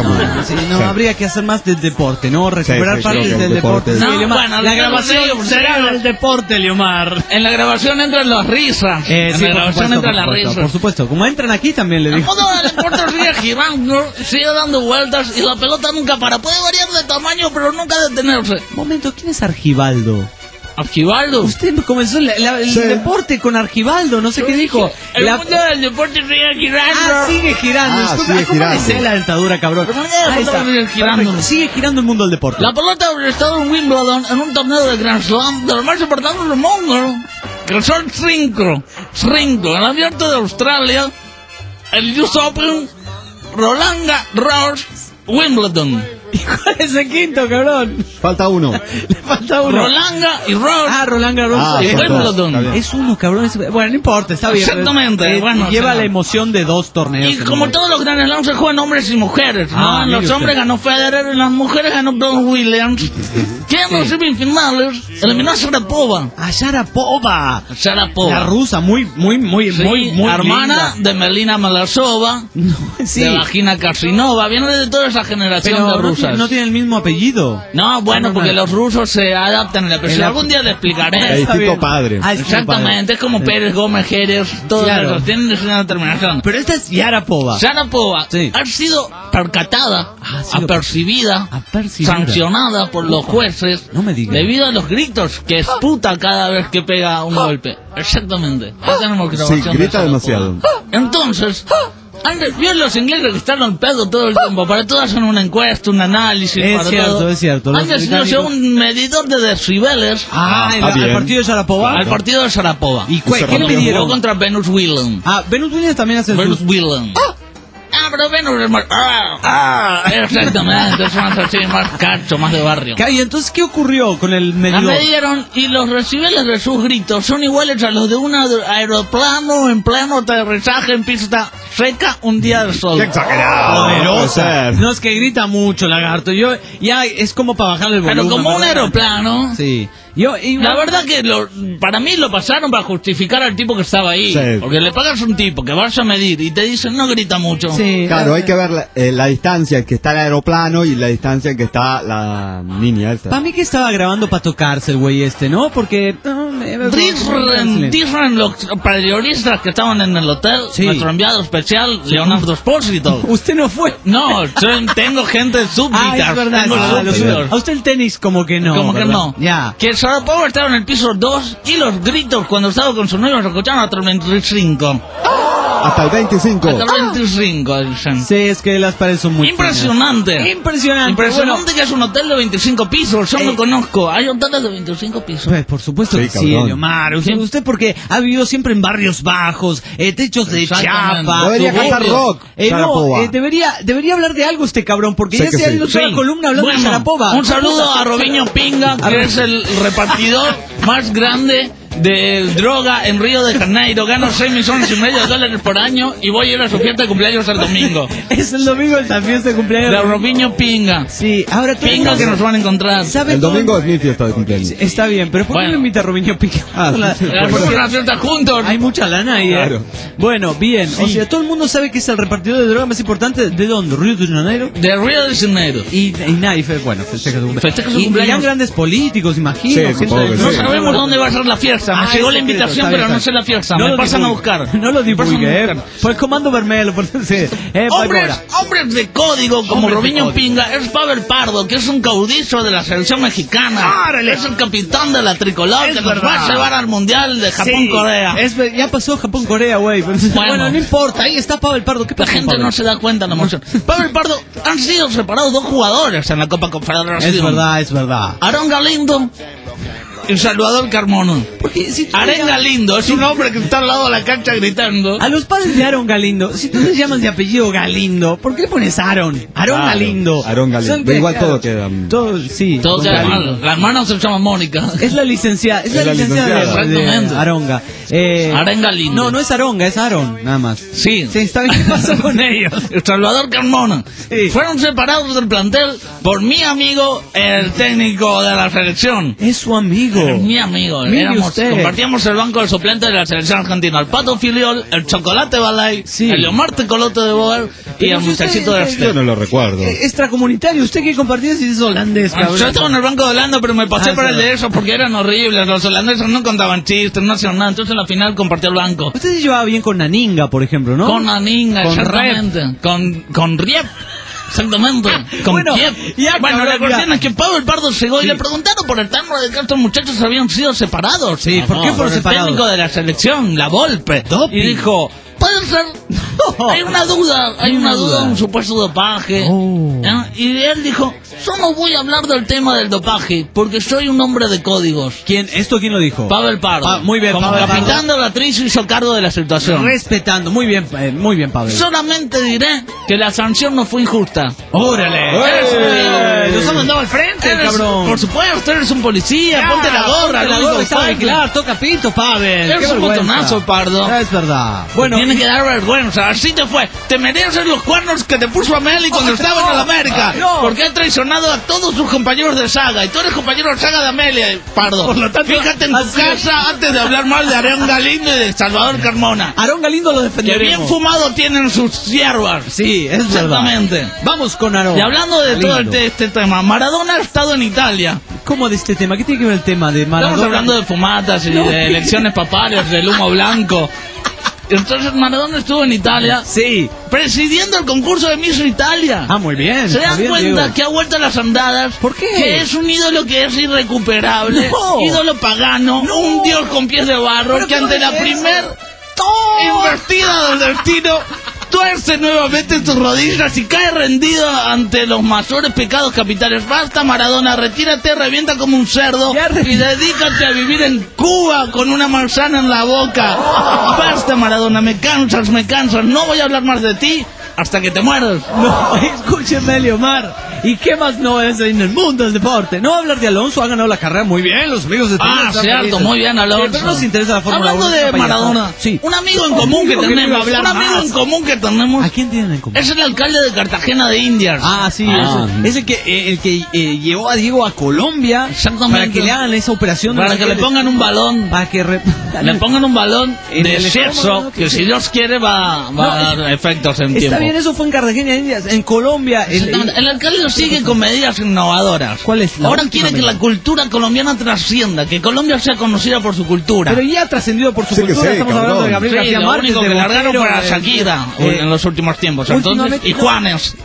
Speaker 5: Habría que hacer más del deporte, ¿no? Recuperar partes del deporte.
Speaker 9: No,
Speaker 5: Sí, Eliomar,
Speaker 9: bueno,
Speaker 5: la grabación será del deporte, Eliomar.
Speaker 9: En la grabación entran las risas. En la grabación entran las risas.
Speaker 5: Por supuesto, como entran aquí también le digo.
Speaker 9: Todo el deporte sigue girando, sigue dando vueltas y la pelota nunca para. Puede variar de tamaño, pero nunca detenerse.
Speaker 5: Momento, ¿quién es Argibaldo?
Speaker 9: ¿Argibaldo?
Speaker 5: Usted comenzó el deporte con Argibaldo, no sé qué dijo.
Speaker 9: El mundo del deporte sigue girando.
Speaker 5: Sigue girando. ¿Cómo le sé la dentadura, cabrón? Ahí está. Sigue girando el mundo del deporte.
Speaker 9: La pelota habría estado en Wimbledon en un torneo de Grand Slam de los más importantes del mundo. Que son cinco. El abierto de Australia, el US Open, Roland Garros, Wimbledon.
Speaker 5: ¿Y cuál es el quinto, cabrón?
Speaker 6: Falta uno.
Speaker 5: Le falta uno.
Speaker 9: Roland Garros.
Speaker 5: Roland Garros.
Speaker 9: Wimbledon.
Speaker 5: Es uno, cabrón. Bueno, no importa, está bien.
Speaker 9: Exactamente. Bueno,
Speaker 5: lleva la emoción de 2 torneos.
Speaker 9: Y como todos los Grand Slams se juegan hombres y mujeres, ¿no? En los hombres ganó Federer, en las mujeres ganó Don Williams. Que en los semifinales eliminó a Sharapova.
Speaker 5: A Sharapova.
Speaker 9: Sharapova.
Speaker 5: La rusa, muy
Speaker 9: hermana
Speaker 5: linda.
Speaker 9: de Melina Malasova, de Vagina Kasinova, viene de toda esa generación de rusas.
Speaker 5: No tiene el mismo apellido.
Speaker 9: No, bueno, porque los rusos se adaptan a la persona. Algún día le explicaré.
Speaker 6: Es tipo padre.
Speaker 9: Exactamente, es como Pérez, Gómez, Jerez, todos esos tienen una determinación.
Speaker 5: Pero esta es Sharapova.
Speaker 9: Sharapova ha sido percatada, apercibida, sancionada por los jueces, debido a los gritos que esputa cada vez que pega un golpe. Exactamente. Ya tenemos grabación.
Speaker 6: Grita demasiado.
Speaker 9: Entonces, antes, vio los ingleses que están al pedo todo el tiempo. Para todo hacen una encuesta, un análisis.
Speaker 5: Es cierto.
Speaker 9: Antes no un medidor de decibeles.
Speaker 5: ¿al partido de Sharapova?
Speaker 9: Al partido de Sharapova.
Speaker 5: ¿Y qué le midieron?
Speaker 9: Contra Venus Williams.
Speaker 5: Venus Williams también hace
Speaker 9: Venus Williams. Pero Venus es más... Exactamente, es más así, más cacho, más de barrio.
Speaker 5: ¿Y entonces qué ocurrió con el medidor?
Speaker 9: La medieron y los decibeles de sus gritos son iguales a los de un aeroplano en pleno aterrizaje en pista seca un día de sol.
Speaker 6: ¡Qué exagerado!
Speaker 5: Poderosa. No, es que grita mucho, lagarto. Ya es como para bajarle el volumen.
Speaker 9: Pero como un aeroplano...
Speaker 5: Sí.
Speaker 9: La verdad que para mí lo pasaron para justificar al tipo que estaba ahí. Sí. Porque le pagas a un tipo que vas a medir y te dicen no grita mucho.
Speaker 5: Sí.
Speaker 6: Claro, hay que ver la distancia en que está el aeroplano y la distancia en que está la niña esta.
Speaker 5: Para mí que estaba grabando para tocarse el güey no, porque...
Speaker 9: Dicen los periodistas que estaban en el hotel, nuestro enviado especial, Leonardo Espósito.
Speaker 5: ¿Usted no fue?
Speaker 9: No, yo tengo gente súbdita.
Speaker 5: Es verdad. A usted el tenis como que no.
Speaker 9: Como que no.
Speaker 5: Ya.
Speaker 9: Que Sharapova estaba en el piso 2 y los gritos cuando estaba con su novio se escucharon hasta el 25.
Speaker 6: Hasta el 25.
Speaker 9: Hasta el 25, dicen.
Speaker 5: Sí, es que las paredes son muy
Speaker 9: impresionante.
Speaker 5: Finas. Impresionante.
Speaker 9: Que es un hotel de 25 pisos. Yo no conozco. Hay hoteles de 25 pisos.
Speaker 5: Pues, por supuesto que sí, Eliomar. Usted porque ha vivido siempre en barrios bajos, techos de chapa.
Speaker 6: Debería cantar rock.
Speaker 5: Debería hablar de algo este cabrón, porque ya se ha ido toda la columna hablando de Sharapova.
Speaker 9: Un saludo a Robinho Pinga, que es el repartidor más grande de droga en Río de Janeiro, gano $6,5 millones por año y voy a ir a su fiesta de cumpleaños el domingo.
Speaker 5: Es el domingo esta fiesta de cumpleaños.
Speaker 9: De Robinho Pinga.
Speaker 5: Sí, ahora
Speaker 9: Pinga que nos van a encontrar.
Speaker 6: El domingo es mi fiesta de cumpleaños.
Speaker 5: Está bien, pero ¿por qué no invita a Robinho Pinga?
Speaker 9: Hacemos una fiesta juntos.
Speaker 5: Hay mucha lana ahí,
Speaker 6: Claro.
Speaker 5: Bueno, bien. O sea, todo el mundo sabe que es el repartidor de droga más importante. ¿De dónde? ¿Río de Janeiro?
Speaker 9: De Río de Janeiro.
Speaker 5: Y nadie festeja su cumpleaños. Y
Speaker 9: cumpleaños.
Speaker 5: grandes políticos, imagino.
Speaker 6: Sí,
Speaker 5: gente
Speaker 6: supongo que
Speaker 9: No
Speaker 6: sí.
Speaker 9: sabemos dónde va a ser la fiesta. Me llegó la invitación, pero no sé la fiesta. Me pasan a buscar.
Speaker 5: No lo divulgue,
Speaker 9: Pasan a buscar.
Speaker 5: Pues Comando Vermelo, por sí.
Speaker 9: Hombres de código como
Speaker 5: Hombres de
Speaker 9: Robinho
Speaker 5: código.
Speaker 9: Pinga es Pavel Pardo, que es un caudillo de la selección mexicana. Es el capitán de la tricolor que nos va a llevar al mundial de Japón-Corea.
Speaker 5: Ya pasó Japón-Corea, güey. Bueno, no importa, ahí está Pavel Pardo. ¿Qué
Speaker 9: La
Speaker 5: pasa,
Speaker 9: gente
Speaker 5: Pavel?
Speaker 9: no se da cuenta de la emoción. Pavel Pardo, han sido separados 2 jugadores en la Copa Confederación.
Speaker 5: Es verdad.
Speaker 9: Aarón Galindo y Salvador Carmona.
Speaker 5: Porque si tú
Speaker 9: Aarón Galindo es un hombre que está al lado de la cancha gritando.
Speaker 5: a los padres de Aaron Galindo, si tú les llamas de apellido Galindo, ¿por qué le pones Aaron? Aaron
Speaker 6: Claro,
Speaker 5: Galindo.
Speaker 6: Aarón Galindo.
Speaker 5: Son
Speaker 6: Pero igual
Speaker 5: claro,
Speaker 6: todo queda.
Speaker 5: Todo, sí.
Speaker 9: Todo
Speaker 5: con
Speaker 9: queda
Speaker 5: Galindo.
Speaker 9: mal. La hermana se llama Mónica.
Speaker 5: Es la licenciada,
Speaker 6: Es la licenciada.
Speaker 5: de
Speaker 9: Exactamente.
Speaker 5: Aronga.
Speaker 9: Aarón Galindo.
Speaker 5: No es Aronga, es Aaron, nada más.
Speaker 9: Sí.
Speaker 5: Sí, está bien. ¿Qué pasó con ellos?
Speaker 9: Salvador Carmona.
Speaker 5: Sí.
Speaker 9: Fueron separados del plantel por mi amigo, el técnico de la selección.
Speaker 5: Es su amigo.
Speaker 9: Mi amigo.
Speaker 5: Mire usted.
Speaker 9: Compartíamos el banco de suplentes de la selección argentina. El Pato Filiol, el Chocolate Balay,
Speaker 5: Sí.
Speaker 9: el Leomar Tecolote de Boer y
Speaker 5: Pero
Speaker 9: el
Speaker 5: si usted-
Speaker 9: muchachito de
Speaker 6: Yo
Speaker 9: este.
Speaker 6: no lo recuerdo.
Speaker 5: Extracomunitario, ¿usted qué compartía si es holandés, cabrón?
Speaker 9: Yo estaba en el banco de Holanda, pero me pasé
Speaker 5: Ah,
Speaker 9: por el
Speaker 5: sí.
Speaker 9: de ellos porque eran horribles. Los holandeses no contaban chistes, no hacían nada. Entonces en la final compartió el banco.
Speaker 5: Usted se llevaba bien con Naninga, por ejemplo, ¿no?
Speaker 9: Con Aninga,
Speaker 5: Con
Speaker 9: exactamente. Con Riep. Exactamente, con
Speaker 5: Bueno,
Speaker 9: Kiev.
Speaker 5: ya,
Speaker 9: Bueno,
Speaker 5: cabrón,
Speaker 9: la cuestión
Speaker 5: ya.
Speaker 9: es que Pavel Pardo llegó y le preguntaron por el tan de que estos muchachos habían sido separados.
Speaker 5: Sí, ¿por qué fueron
Speaker 9: el
Speaker 5: separados?
Speaker 9: técnico de la selección, la Volpe.
Speaker 5: Doping.
Speaker 9: Y dijo, puede ser. Hay una duda, un supuesto dopaje.
Speaker 5: Oh.
Speaker 9: Y él dijo, yo no voy a hablar del tema del dopaje, porque soy un hombre de códigos.
Speaker 5: ¿Quién quién lo dijo?
Speaker 9: Pavel Pardo.
Speaker 5: Muy bien,
Speaker 9: Como
Speaker 5: Pavel
Speaker 9: capitán de la actriz hizo cargo de la situación.
Speaker 5: Respetando, muy bien, Pavel.
Speaker 9: Solamente diré que la sanción no fue injusta.
Speaker 5: ¡Órale! Nos han mandado al frente, cabrón.
Speaker 9: Por supuesto, eres un policía, ponte la gorra,
Speaker 5: ponte la
Speaker 9: lo único
Speaker 5: gorra,
Speaker 9: que
Speaker 5: está
Speaker 9: falta.
Speaker 5: claro, toca pito, Pavel.
Speaker 9: Eres
Speaker 5: Qué
Speaker 9: un
Speaker 5: vergüenza.
Speaker 9: botonazo, Pardo.
Speaker 5: Es verdad. Bueno,
Speaker 9: Tiene que dar vergüenza, así te fue. Te mereces los cuernos que te puso Ameli cuando estaba en el América.
Speaker 5: No.
Speaker 9: Porque ha traicionado a todos sus compañeros de saga. Y tú eres compañero de saga de Amelia, Pardo.
Speaker 5: Por lo tanto,
Speaker 9: fíjate en tu
Speaker 5: así es.
Speaker 9: casa antes de hablar mal de Aarón Galindo y de Salvador Carmona.
Speaker 5: Aarón Galindo lo
Speaker 9: Que
Speaker 5: defenderemos.
Speaker 9: bien fumado tienen sus siervas.
Speaker 5: Sí, es verdad.
Speaker 9: Exactamente.
Speaker 5: Vamos con Aarón.
Speaker 9: Y hablando de todo
Speaker 5: Galindo.
Speaker 9: este tema, Maradona ha estado en Italia.
Speaker 5: ¿Cómo de este tema? ¿Qué tiene que ver el tema de Maradona?
Speaker 9: Estamos hablando de fumatas y
Speaker 5: No.
Speaker 9: de elecciones papales, del humo blanco. Entonces Maradona estuvo en Italia
Speaker 5: Sí.
Speaker 9: presidiendo el concurso de Miss Italia.
Speaker 5: Ah, muy bien.
Speaker 9: ¿Se dan
Speaker 5: muy bien,
Speaker 9: cuenta
Speaker 5: Diego.
Speaker 9: que ha vuelto a las andadas?
Speaker 5: ¿Por qué?
Speaker 9: Que es un ídolo que es irrecuperable,
Speaker 5: No.
Speaker 9: ídolo pagano,
Speaker 5: No.
Speaker 9: un dios con pies de barro,
Speaker 5: ¿Pero
Speaker 9: que
Speaker 5: cómo
Speaker 9: ante la
Speaker 5: es eso?
Speaker 9: primer investida del destino tuerce nuevamente sus rodillas y cae rendido ante los mayores pecados capitales. Basta, Maradona, retírate, revienta como un cerdo
Speaker 5: Ya
Speaker 9: y dedícate a vivir en Cuba con una manzana en la boca. Basta, Maradona, me cansas, no voy a hablar más de ti hasta que te mueras.
Speaker 5: No, escúcheme, Leomar. ¿Y qué más no es en el mundo del deporte? No hablar de Alonso, ha ganado la carrera muy bien, los amigos de Tigres están
Speaker 9: Cierto,
Speaker 5: felices.
Speaker 9: muy bien, Alonso.
Speaker 5: Sí, pero nos interesa la Fórmula 1.
Speaker 9: Hablando de
Speaker 5: ese payaso.
Speaker 9: Maradona,
Speaker 5: Sí.
Speaker 9: un amigo en común que
Speaker 5: Dijo que no iba a
Speaker 9: tenemos,
Speaker 5: hablar
Speaker 9: un amigo
Speaker 5: más.
Speaker 9: en común que tenemos
Speaker 5: ¿A quién tienen en común?
Speaker 9: es el alcalde de Cartagena de Indias.
Speaker 5: Ah, sí,
Speaker 6: Ah.
Speaker 5: es el que llevó a Diego a Colombia
Speaker 9: Exactamente.
Speaker 5: para que le hagan esa operación.
Speaker 9: Para que le pongan un balón.
Speaker 5: Para que
Speaker 9: Le pongan un balón
Speaker 5: En
Speaker 9: de
Speaker 5: el estómago,
Speaker 9: yeso
Speaker 5: ¿no?
Speaker 9: que si Dios quiere va
Speaker 5: No,
Speaker 9: a dar efectos en tiempo.
Speaker 5: Está bien, eso fue en Cartagena de Indias. En Colombia.
Speaker 9: El alcalde sigue con medidas innovadoras.
Speaker 5: ¿Cuál es la
Speaker 9: Ahora
Speaker 5: última
Speaker 9: quiere que
Speaker 5: medida?
Speaker 9: la cultura colombiana trascienda, que Colombia sea conocida por su cultura.
Speaker 5: Pero ya ha trascendido por su
Speaker 6: Sí que
Speaker 5: cultura.
Speaker 6: sí,
Speaker 5: Estamos hablando de
Speaker 6: cabrón.
Speaker 5: Gabriel
Speaker 9: Sí,
Speaker 5: García
Speaker 9: lo
Speaker 5: Márquez.
Speaker 9: único
Speaker 5: de
Speaker 9: que largaron
Speaker 5: Botero,
Speaker 9: para Shakira en los últimos tiempos. Entonces,
Speaker 5: últimamente-
Speaker 9: y
Speaker 5: no.
Speaker 9: Juanes.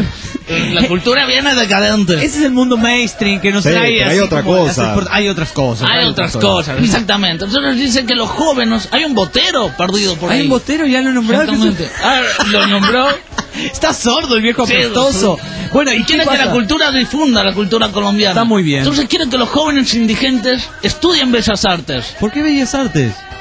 Speaker 9: La cultura viene decadente.
Speaker 5: Ese es el mundo mainstream que nos
Speaker 6: Sí,
Speaker 5: trae.
Speaker 6: pero hay
Speaker 5: así
Speaker 6: otra
Speaker 5: como
Speaker 6: cosa.
Speaker 5: Hay otras cosas.
Speaker 9: Hay otras cosas, exactamente. Entonces dicen que los jóvenes, hay un botero perdido por ahí.
Speaker 5: Hay un botero, ya lo nombraron.
Speaker 9: Exactamente. Lo nombró.
Speaker 5: Está sordo el viejo
Speaker 9: Sí,
Speaker 5: apestoso. Bueno, ¿y
Speaker 9: Y quiere
Speaker 5: qué
Speaker 9: que
Speaker 5: pasa?
Speaker 9: la cultura difunda la cultura colombiana.
Speaker 5: Está muy bien.
Speaker 9: Entonces quiere que los jóvenes indigentes estudien bellas artes.
Speaker 5: ¿Por qué Bellas Artes?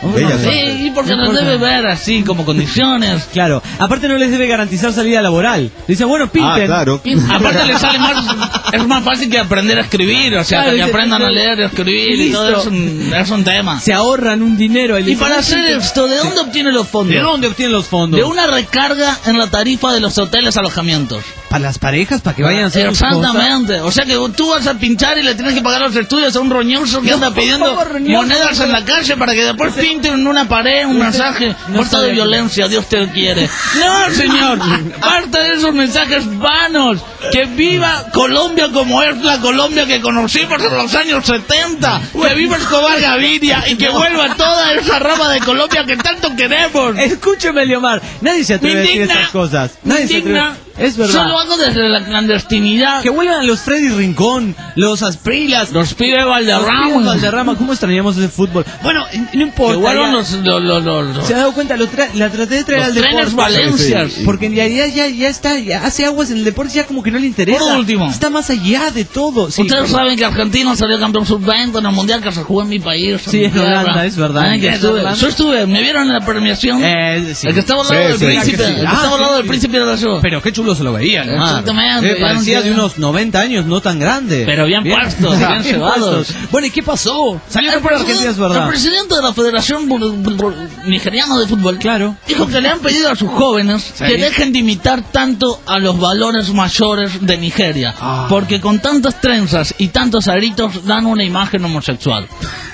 Speaker 9: Sí, y porque nos debe ver así, como condiciones.
Speaker 5: Claro, aparte no les debe garantizar salida laboral. Dicen, bueno, pinten.
Speaker 6: Claro.
Speaker 9: Aparte les sale más, es más fácil que aprender a escribir, o sea,
Speaker 5: Claro,
Speaker 9: que aprendan a leer y a escribir y todo es un tema.
Speaker 5: Se ahorran un dinero.
Speaker 9: Y para hacer esto, ¿de dónde obtienen los fondos?
Speaker 5: ¿De dónde obtienen los fondos?
Speaker 9: De una recarga en la tarifa de los hoteles alojamientos.
Speaker 5: Para las parejas, para que vayan a hacer sus cosas.
Speaker 9: Exactamente, o sea que tú vas a pinchar y le tienes que pagar los estudios a un roñoso que anda pidiendo monedas en la calle para que después pinten en una pared un mensaje muerto de violencia, Dios te quiere. No, señor, parte de esos mensajes vanos. Que viva Colombia como es la Colombia que conocimos en los años 70. Que viva Escobar Gaviria y que vuelva toda esa rama de Colombia que tanto queremos.
Speaker 5: Escúcheme, Leomar, nadie se atreve a decir estas cosas. Nadie se atreve. Es verdad.
Speaker 9: Solo hago desde la clandestinidad.
Speaker 5: Que vuelvan los Freddy Rincón, los Asprilas,
Speaker 9: los pibes
Speaker 5: Valderrama. ¿Cómo extrañamos ese fútbol? Bueno, no importa.
Speaker 9: Que vuelvan los
Speaker 5: ¿se ha dado cuenta? La traté de traer al deporte.
Speaker 9: Trenes Valencias.
Speaker 5: Porque en realidad ya está, ya hace aguas en el deporte, ya como que no le interesa.
Speaker 9: Por último.
Speaker 5: Está más allá de todo. Sí,
Speaker 9: ustedes saben que Argentina salió campeón sub-20 en el mundial que se jugó en mi país.
Speaker 5: Sí, en Holanda, es verdad.
Speaker 9: Yo estuve, me vieron en la premiación.
Speaker 5: Sí.
Speaker 9: El que estaba al lado del príncipe. El que estaba al lado del príncipe de la ciudad.
Speaker 5: Pero qué chulo se lo veía, ¿no?
Speaker 9: Exactamente.
Speaker 5: Parecía de unos 90 años, no tan grande.
Speaker 9: Pero bien puestos, bien cebados.
Speaker 5: Bueno, ¿y qué pasó? Salió por Argentina, es verdad.
Speaker 9: El presidente de la Federación Nigeriana de Fútbol,
Speaker 5: claro,
Speaker 9: dijo que le han pedido a sus jóvenes que dejen de imitar tanto a los valores mayores de Nigeria, porque con tantas trenzas y tantos aritos dan una imagen homosexual.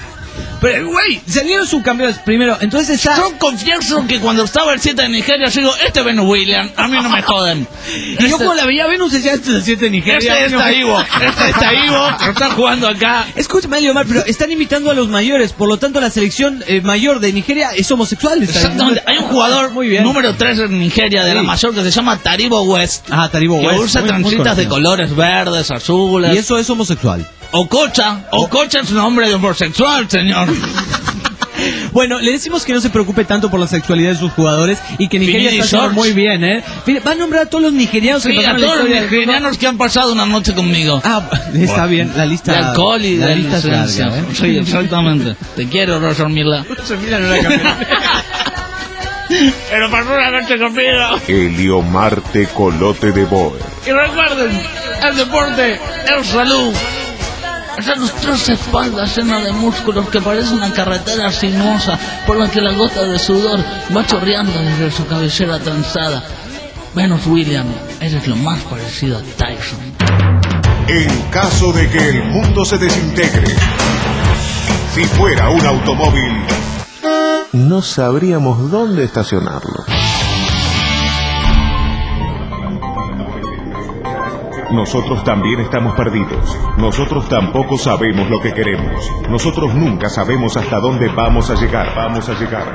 Speaker 5: Pero, güey, salieron subcampeones primero, entonces está...
Speaker 9: Yo confieso que cuando estaba el 7 de Nigeria, yo digo, Venus Williams, a mí no me joden.
Speaker 5: Y yo como la veía Venus, decía, este es el 7 de Nigeria.
Speaker 9: Este está Ivo, está jugando acá.
Speaker 5: Escúchame, Leomar, pero están imitando a los mayores, por lo tanto la selección mayor de Nigeria es homosexual.
Speaker 9: Exactamente, hay un jugador
Speaker 5: muy bien,
Speaker 9: número 3 en Nigeria, de la mayor, que se llama Taribo West.
Speaker 5: Taribo West.
Speaker 9: Que usa transitas de colores verdes, azules.
Speaker 5: Y eso es homosexual.
Speaker 9: Okocha es un hombre de homosexual, señor.
Speaker 5: Bueno, le decimos que no se preocupe tanto por la sexualidad de sus jugadores y que Nigeria está haciendo muy bien, ¿eh? Mire, va a nombrar a todos los nigerianos que pasaron
Speaker 9: a todos los nigerianos que han pasado una noche conmigo.
Speaker 5: Está bien, la lista
Speaker 9: de alcohol y
Speaker 5: la
Speaker 9: de
Speaker 5: lista es larga, ¿eh?
Speaker 9: Sí, exactamente. Te quiero, Roger Mila.
Speaker 5: Roger Mila no era campeón.
Speaker 9: Pero pasó una noche conmigo.
Speaker 4: Helio Marte Colote de Boer.
Speaker 9: Y recuerden, el deporte es salud. Esas nuestras espaldas llenas de músculos que parece una carretera sinuosa por la que la gota de sudor va chorreando desde su cabellera trenzada. Venus Williams, eres lo más parecido a Tyson.
Speaker 4: En caso de que el mundo se desintegre, si fuera un automóvil, no sabríamos dónde estacionarlo. Nosotros también estamos perdidos. Nosotros tampoco sabemos lo que queremos. Nosotros nunca sabemos hasta dónde vamos a llegar. Vamos a llegar.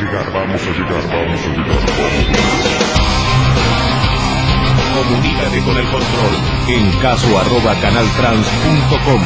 Speaker 4: Comunícate con el control en caso@canaltrans.com.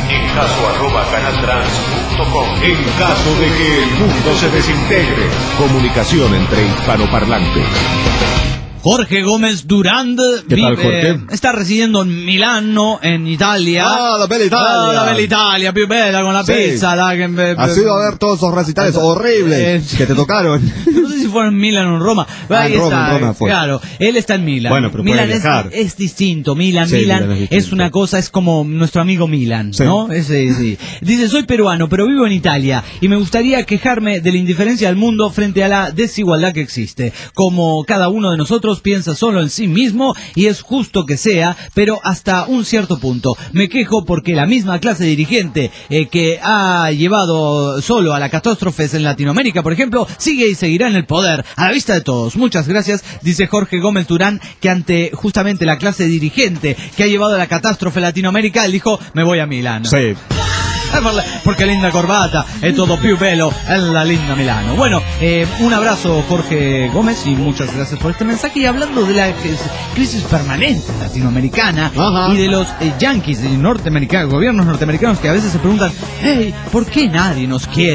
Speaker 4: En caso de que el mundo se desintegre. Comunicación entre hispanoparlantes.
Speaker 5: Jorge Gómez Durand está residiendo en Milano, en Italia.
Speaker 6: La bella Italia.
Speaker 5: La bella Italia, più bella con la pizza.
Speaker 6: Has ido a ver todos esos recitales horribles que te tocaron.
Speaker 5: No sé si fueron en Milán o en Roma.
Speaker 6: En Roma fue.
Speaker 5: Claro, él está en Milán.
Speaker 6: Bueno, pero
Speaker 5: Milán
Speaker 6: viajar.
Speaker 5: es distinto. Milán
Speaker 6: es
Speaker 5: es una cosa, es como nuestro amigo Milán, ¿no? Sí. Dice, soy peruano, pero vivo en Italia y me gustaría quejarme de la indiferencia del mundo frente a la desigualdad que existe. Como cada uno de nosotros piensa solo en sí mismo y es justo que sea, pero hasta un cierto punto. Me quejo porque la misma clase dirigente que ha llevado solo a las catástrofes en Latinoamérica, por ejemplo, sigue y seguirá en el poder, a la vista de todos. Muchas gracias, dice Jorge Gómez Durán, que ante justamente la clase dirigente que ha llevado a la catástrofe en Latinoamérica, él dijo, me voy a Milán.
Speaker 6: Sí.
Speaker 5: Porque linda corbata, es todo più bello en la linda Milano. Bueno, un abrazo Jorge Gómez y muchas gracias por este mensaje. Y hablando de la crisis permanente latinoamericana y de los yanquis norteamericanos, gobiernos norteamericanos que a veces se preguntan, hey, ¿por qué nadie nos quiere?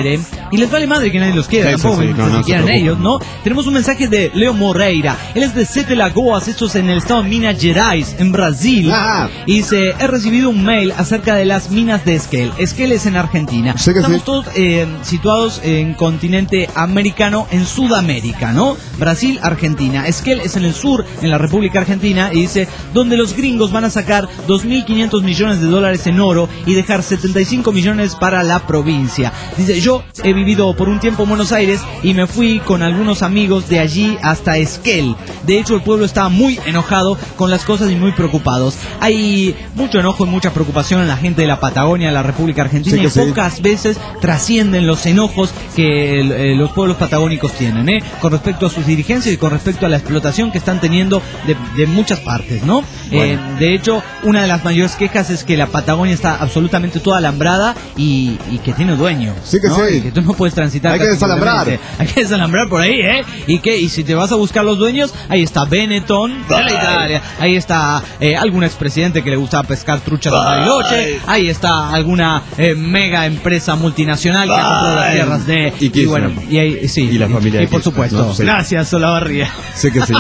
Speaker 5: y les vale madre que nadie los quiera, tampoco ni quieran ellos, ¿no? Tenemos un mensaje de Leo Moreira. Él es de Sete Lagoas, hechos en el estado de Minas Gerais, en Brasil. Y dice, he recibido un mail acerca de las minas de Esquel. Esquel es en Argentina. Estamos todos situados en continente americano, en Sudamérica, ¿no? Brasil, Argentina. Esquel es en el sur, en la República Argentina, y dice, donde los gringos van a sacar 2.500 millones de dólares en oro y dejar 75 millones para la provincia. Dice, yo he vivido por un tiempo en Buenos Aires y me fui con algunos amigos de allí hasta Esquel. De hecho, el pueblo estaba muy enojado con las cosas y muy preocupados. Hay mucho enojo y mucha preocupación en la gente de la Patagonia, de la República Argentina, y pocas veces trascienden los enojos que los pueblos patagónicos tienen, con respecto a sus dirigencias y con respecto a la explotación que están teniendo de muchas partes, ¿no? Bueno. De hecho, una de las mayores quejas es que la Patagonia está absolutamente toda alambrada y que tiene dueño. ¿No? Y que tú no puedes transitar.
Speaker 6: Hay que desalambrar.
Speaker 5: Hay que desalambrar por ahí, Y si te vas a buscar los dueños, ahí está Benetton de la Italia, ahí está algún expresidente que le gustaba pescar truchas en Bariloche, ahí está alguna mega empresa multinacional que ha comprado las tierras de...
Speaker 6: Y
Speaker 5: bueno,
Speaker 6: y la familia.
Speaker 5: Y por supuesto. No, gracias, Solabarría.
Speaker 6: Sé que sí.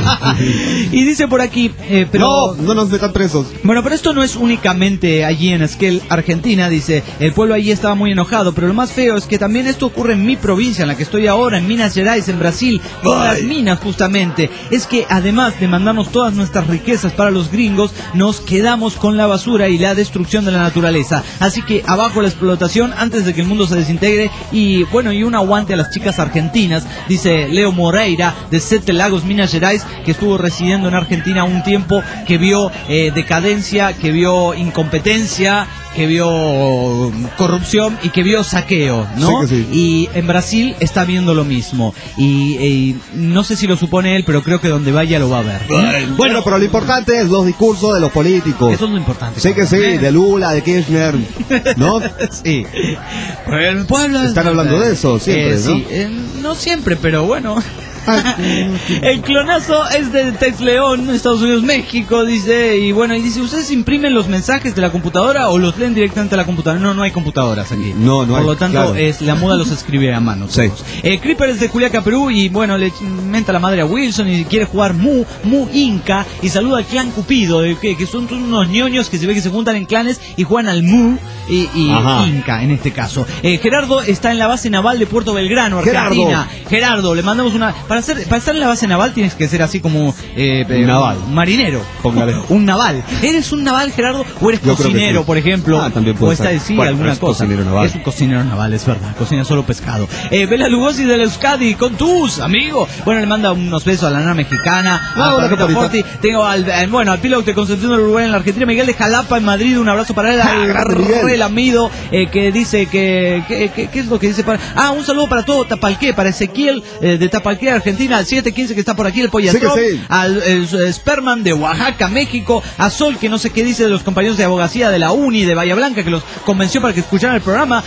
Speaker 5: Y dice por aquí, pero...
Speaker 6: No nos metan presos.
Speaker 5: Bueno, pero esto no es únicamente allí en Esquel, Argentina. Dice, el pueblo allí estaba muy enojado, pero lo más feo es que también esto ocurre en mi provincia, en la que estoy ahora, en Minas Gerais, en Brasil, con las minas justamente. Es que además de mandarnos todas nuestras riquezas para los gringos, nos quedamos con la basura y la destrucción de la naturaleza. Así que abajo la explotación antes de que el mundo se desintegre, y bueno, y un aguante a las chicas argentinas, dice Leo Moreira de Sete Lagos, Minas Gerais, que estuvo residiendo en Argentina un tiempo, que vio decadencia, que vio incompetencia, que vio corrupción y que vio saqueo, ¿no?
Speaker 6: Sí.
Speaker 5: Y en Brasil está viendo lo mismo. Y no sé si lo supone él, pero creo que donde vaya lo va a ver.
Speaker 6: Bueno, pero lo importante es los discursos de los políticos.
Speaker 5: Eso es lo importante.
Speaker 6: Sí que sí, de Lula, de Kirchner, ¿no?
Speaker 5: Sí. El pueblo...
Speaker 6: Están hablando de eso siempre, ¿no?
Speaker 5: Sí, no siempre, pero bueno... El clonazo es de Tex León, Estados Unidos, México, dice. Y bueno, y dice, ¿ustedes imprimen los mensajes de la computadora o los leen directamente a la computadora? No hay computadoras aquí.
Speaker 6: No
Speaker 5: Por
Speaker 6: hay,
Speaker 5: lo tanto,
Speaker 6: claro.
Speaker 5: la moda los escribe a mano.
Speaker 6: Sí.
Speaker 5: Creeper es de Juliaca, Perú, y bueno, le menta la madre a Wilson y quiere jugar Mu Inca, y saluda al clan Cupido, que son unos ñoños que se ve que se juntan en clanes y juegan al Mu y Inca en este caso. Gerardo está en la base naval de Puerto Belgrano, Argentina. Gerardo, le mandamos una... Para estar en la base naval tienes que ser así como
Speaker 6: naval.
Speaker 5: Marinero.
Speaker 6: Póngale.
Speaker 5: Un naval. ¿Eres un naval, Gerardo? ¿O eres cocinero, por ejemplo?
Speaker 6: También puede ser.
Speaker 5: Sí, bueno, alguna cosa. Es un cocinero naval, es verdad. Cocina solo pescado. Bela Lugosi del Euskadi, con tus amigos. Bueno, le manda unos besos a la nana mexicana. A Forti. Tengo al piloto de Concepción del Uruguay en la Argentina. Miguel de Jalapa en Madrid. Un abrazo para él. Al Amido, que dice que... ¿Qué es lo que dice? Un saludo para todo Tapalqué, para Ezequiel de Tapalqué, Argentina, al 715 que está por aquí, el Pollatrón, sí. Al Sperman de Oaxaca, México, a Sol, que no sé qué dice de los compañeros de abogacía de la Uni de Bahía Blanca, que los convenció para que escucharan el programa,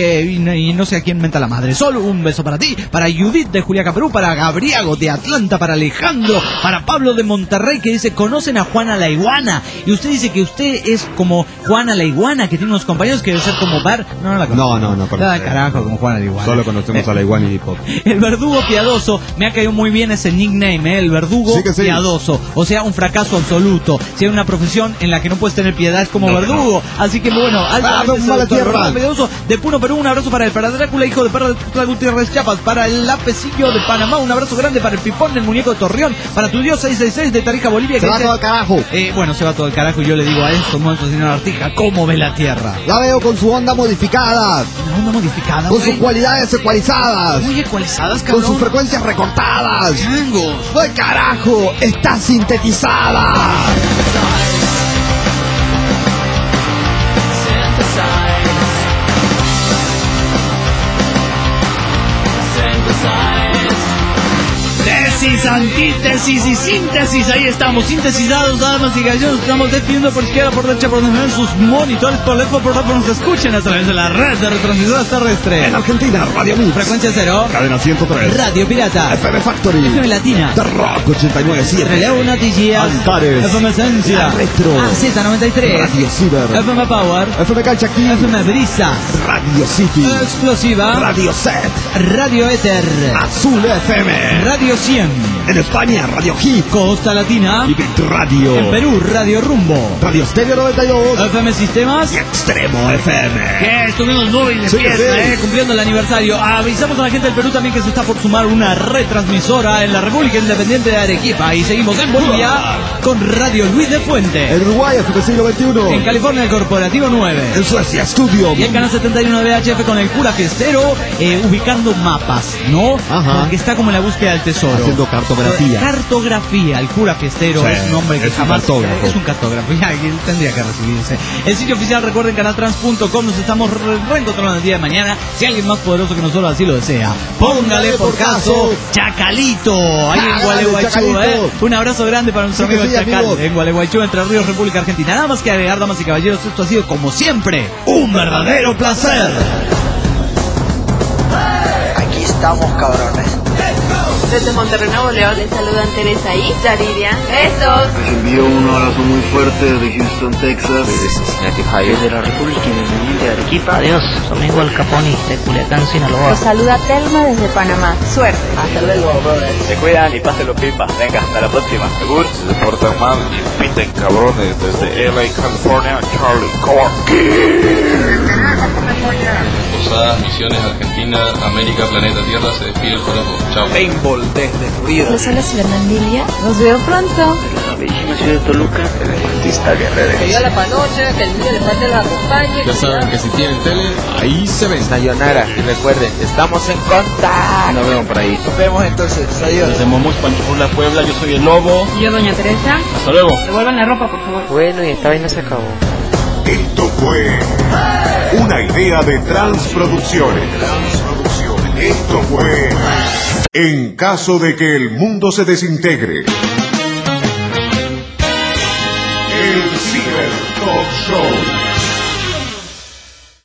Speaker 5: y no sé a quién menta la madre. Sol, un beso para ti, para Judith de Juliaca, Perú, para Gabriago de Atlanta, para Alejandro, para Pablo de Monterrey, que dice, ¿conocen a Juana la Iguana? Y usted dice que usted es como Juana la Iguana, que tiene unos compañeros que debe ser como Bar. No la conozco.
Speaker 6: No
Speaker 5: Nada carajo como Juana la Iguana.
Speaker 6: Solo conocemos a la Iguana y Pop.
Speaker 5: El verdugo piadoso, me ha caído muy bien ese nickname, el verdugo piadoso. O sea, un fracaso absoluto. Si hay una profesión en la que no puedes tener piedad es como verdugo. Así que bueno,
Speaker 6: mala tierra.
Speaker 5: Piadoso de Puno, Perú, un abrazo para Drácula, hijo de Perra de Tuxtla Gutiérrez, Chiapas, para el Lapecillo de Panamá, un abrazo grande para el Pipón del muñeco de Torreón, para tu Dios 666 de Tarija, Bolivia.
Speaker 6: Se va todo al carajo.
Speaker 5: Bueno, se va todo al carajo, y yo le digo a estos momentos, señor Artija, ¿cómo ve la tierra?
Speaker 6: La veo con su onda modificada.
Speaker 5: ¿Una onda modificada?
Speaker 6: Con sus cualidades ecualizadas.
Speaker 5: Muy ecualizadas, cabrón.
Speaker 6: Con sus frecuencias recortadas.
Speaker 5: Changos.
Speaker 6: ¡Ay, carajo! ¡Está sintetizada!
Speaker 5: antítesis y síntesis. Ahí estamos, sintetizados, damas y gallos. Estamos despidiendo por izquierda, por derecha, por donde ven sus monitores, por lejos, por abajo. Nos escuchen a través de la red de retransmisoras terrestres.
Speaker 6: En Argentina, Radio Mix.
Speaker 5: Frecuencia cero.
Speaker 6: Cadena 103.
Speaker 5: Radio Pirata.
Speaker 6: FM Factory.
Speaker 5: FM Latina.
Speaker 6: The Rock 89.7.
Speaker 5: Leo Noticias.
Speaker 6: Antares.
Speaker 5: FM Esencia.
Speaker 6: Retro.
Speaker 5: AZ93.
Speaker 6: Radio Ciber.
Speaker 5: FM Power.
Speaker 6: FM Calchaquí.
Speaker 5: FM Brisa.
Speaker 6: Radio City.
Speaker 5: Explosiva.
Speaker 6: Radio Set.
Speaker 5: Radio Éter.
Speaker 6: Azul FM.
Speaker 5: Radio 100.
Speaker 6: En España, Radio Hit.
Speaker 5: Costa Latina.
Speaker 6: Y Bit Radio.
Speaker 5: En Perú, Radio Rumbo.
Speaker 6: Radio Stereo 92.
Speaker 5: FM Sistemas.
Speaker 6: Y Extremo FM.
Speaker 5: Que estuvimos muy de fiesta, cumpliendo el aniversario. Avisamos a la gente del Perú también que se está por sumar una retransmisora en la República Independiente de Arequipa. Y seguimos en Bolivia con Radio Luis de Fuente.
Speaker 6: En Uruguay, FM Siglo XXI.
Speaker 5: En California, el Corporativo 9.
Speaker 6: En Suecia, Studio.
Speaker 5: Y el canal 71 de VHF con el Cura Fiestero, ubicando mapas, ¿no?
Speaker 6: Ajá.
Speaker 5: Porque está como en la búsqueda del tesoro.
Speaker 6: Haciendo cartografía.
Speaker 5: Cartografía, el Cura Fiestero
Speaker 6: Sí,
Speaker 5: es un hombre que
Speaker 6: es un
Speaker 5: jamás...
Speaker 6: cartógrafo.
Speaker 5: Es un cartógrafo, ya que tendría que recibirse. El sitio oficial, recuerden, canaltrans.com. Nos estamos reencontrando el día de mañana. Si alguien más poderoso que nosotros así lo desea, póngale por caso Chacalito, ahí en Gualeguaychú, Un abrazo grande para nuestro amigo Chacal, amigos. En Gualeguaychú, Entre Ríos, República Argentina. Nada más que agregar, damas y caballeros, esto ha sido como siempre un verdadero placer.
Speaker 10: Aquí estamos, cabrones.
Speaker 11: Desde Monterrey, Nuevo León, les saludan Teresa y Yaridia. ¡Besos!
Speaker 12: Les envío un abrazo muy fuerte desde Houston, Texas.
Speaker 13: Desde Cincinnati, Ohio.
Speaker 14: Desde la República Independiente de Arequipa. Adiós, su amigo Al Capone de Culiacán, Sinaloa.
Speaker 11: Los saluda Telma desde Panamá. Suerte.
Speaker 10: Hasta luego, brothers.
Speaker 15: Se cuidan y pásenlo pipa. Venga, hasta la próxima.
Speaker 16: Seguro. Se portan mal y piten cabrones desde LA, California, Charlie Corky.
Speaker 17: Posadas, Misiones, Argentina, América, Planeta Tierra, se despide el joropo. Chao.
Speaker 10: Paintball desde Florida.
Speaker 11: Les habla Fernandilia. Nos veo pronto.
Speaker 14: La bellísima ciudad de Toluca.
Speaker 12: El artista guerrero.
Speaker 11: Que Dios la panoche, que el día de parte los acompañe.
Speaker 17: Ya saben que si tienen tele, ahí se ven.
Speaker 15: Sayonara. Y recuerden, estamos en contacto.
Speaker 10: Nos vemos por ahí. Nos vemos entonces. Adiós.
Speaker 3: Desde Momus, Panchurla, Puebla, yo soy el Lobo.
Speaker 11: Y yo, doña Teresa.
Speaker 3: Hasta luego.
Speaker 11: Devuelvan la ropa, por favor.
Speaker 14: Bueno, y esta vaina se acabó.
Speaker 4: Esto fue una idea de Transproducciones. Esto fue En caso de que el mundo se desintegre. El Ciber Talk Show.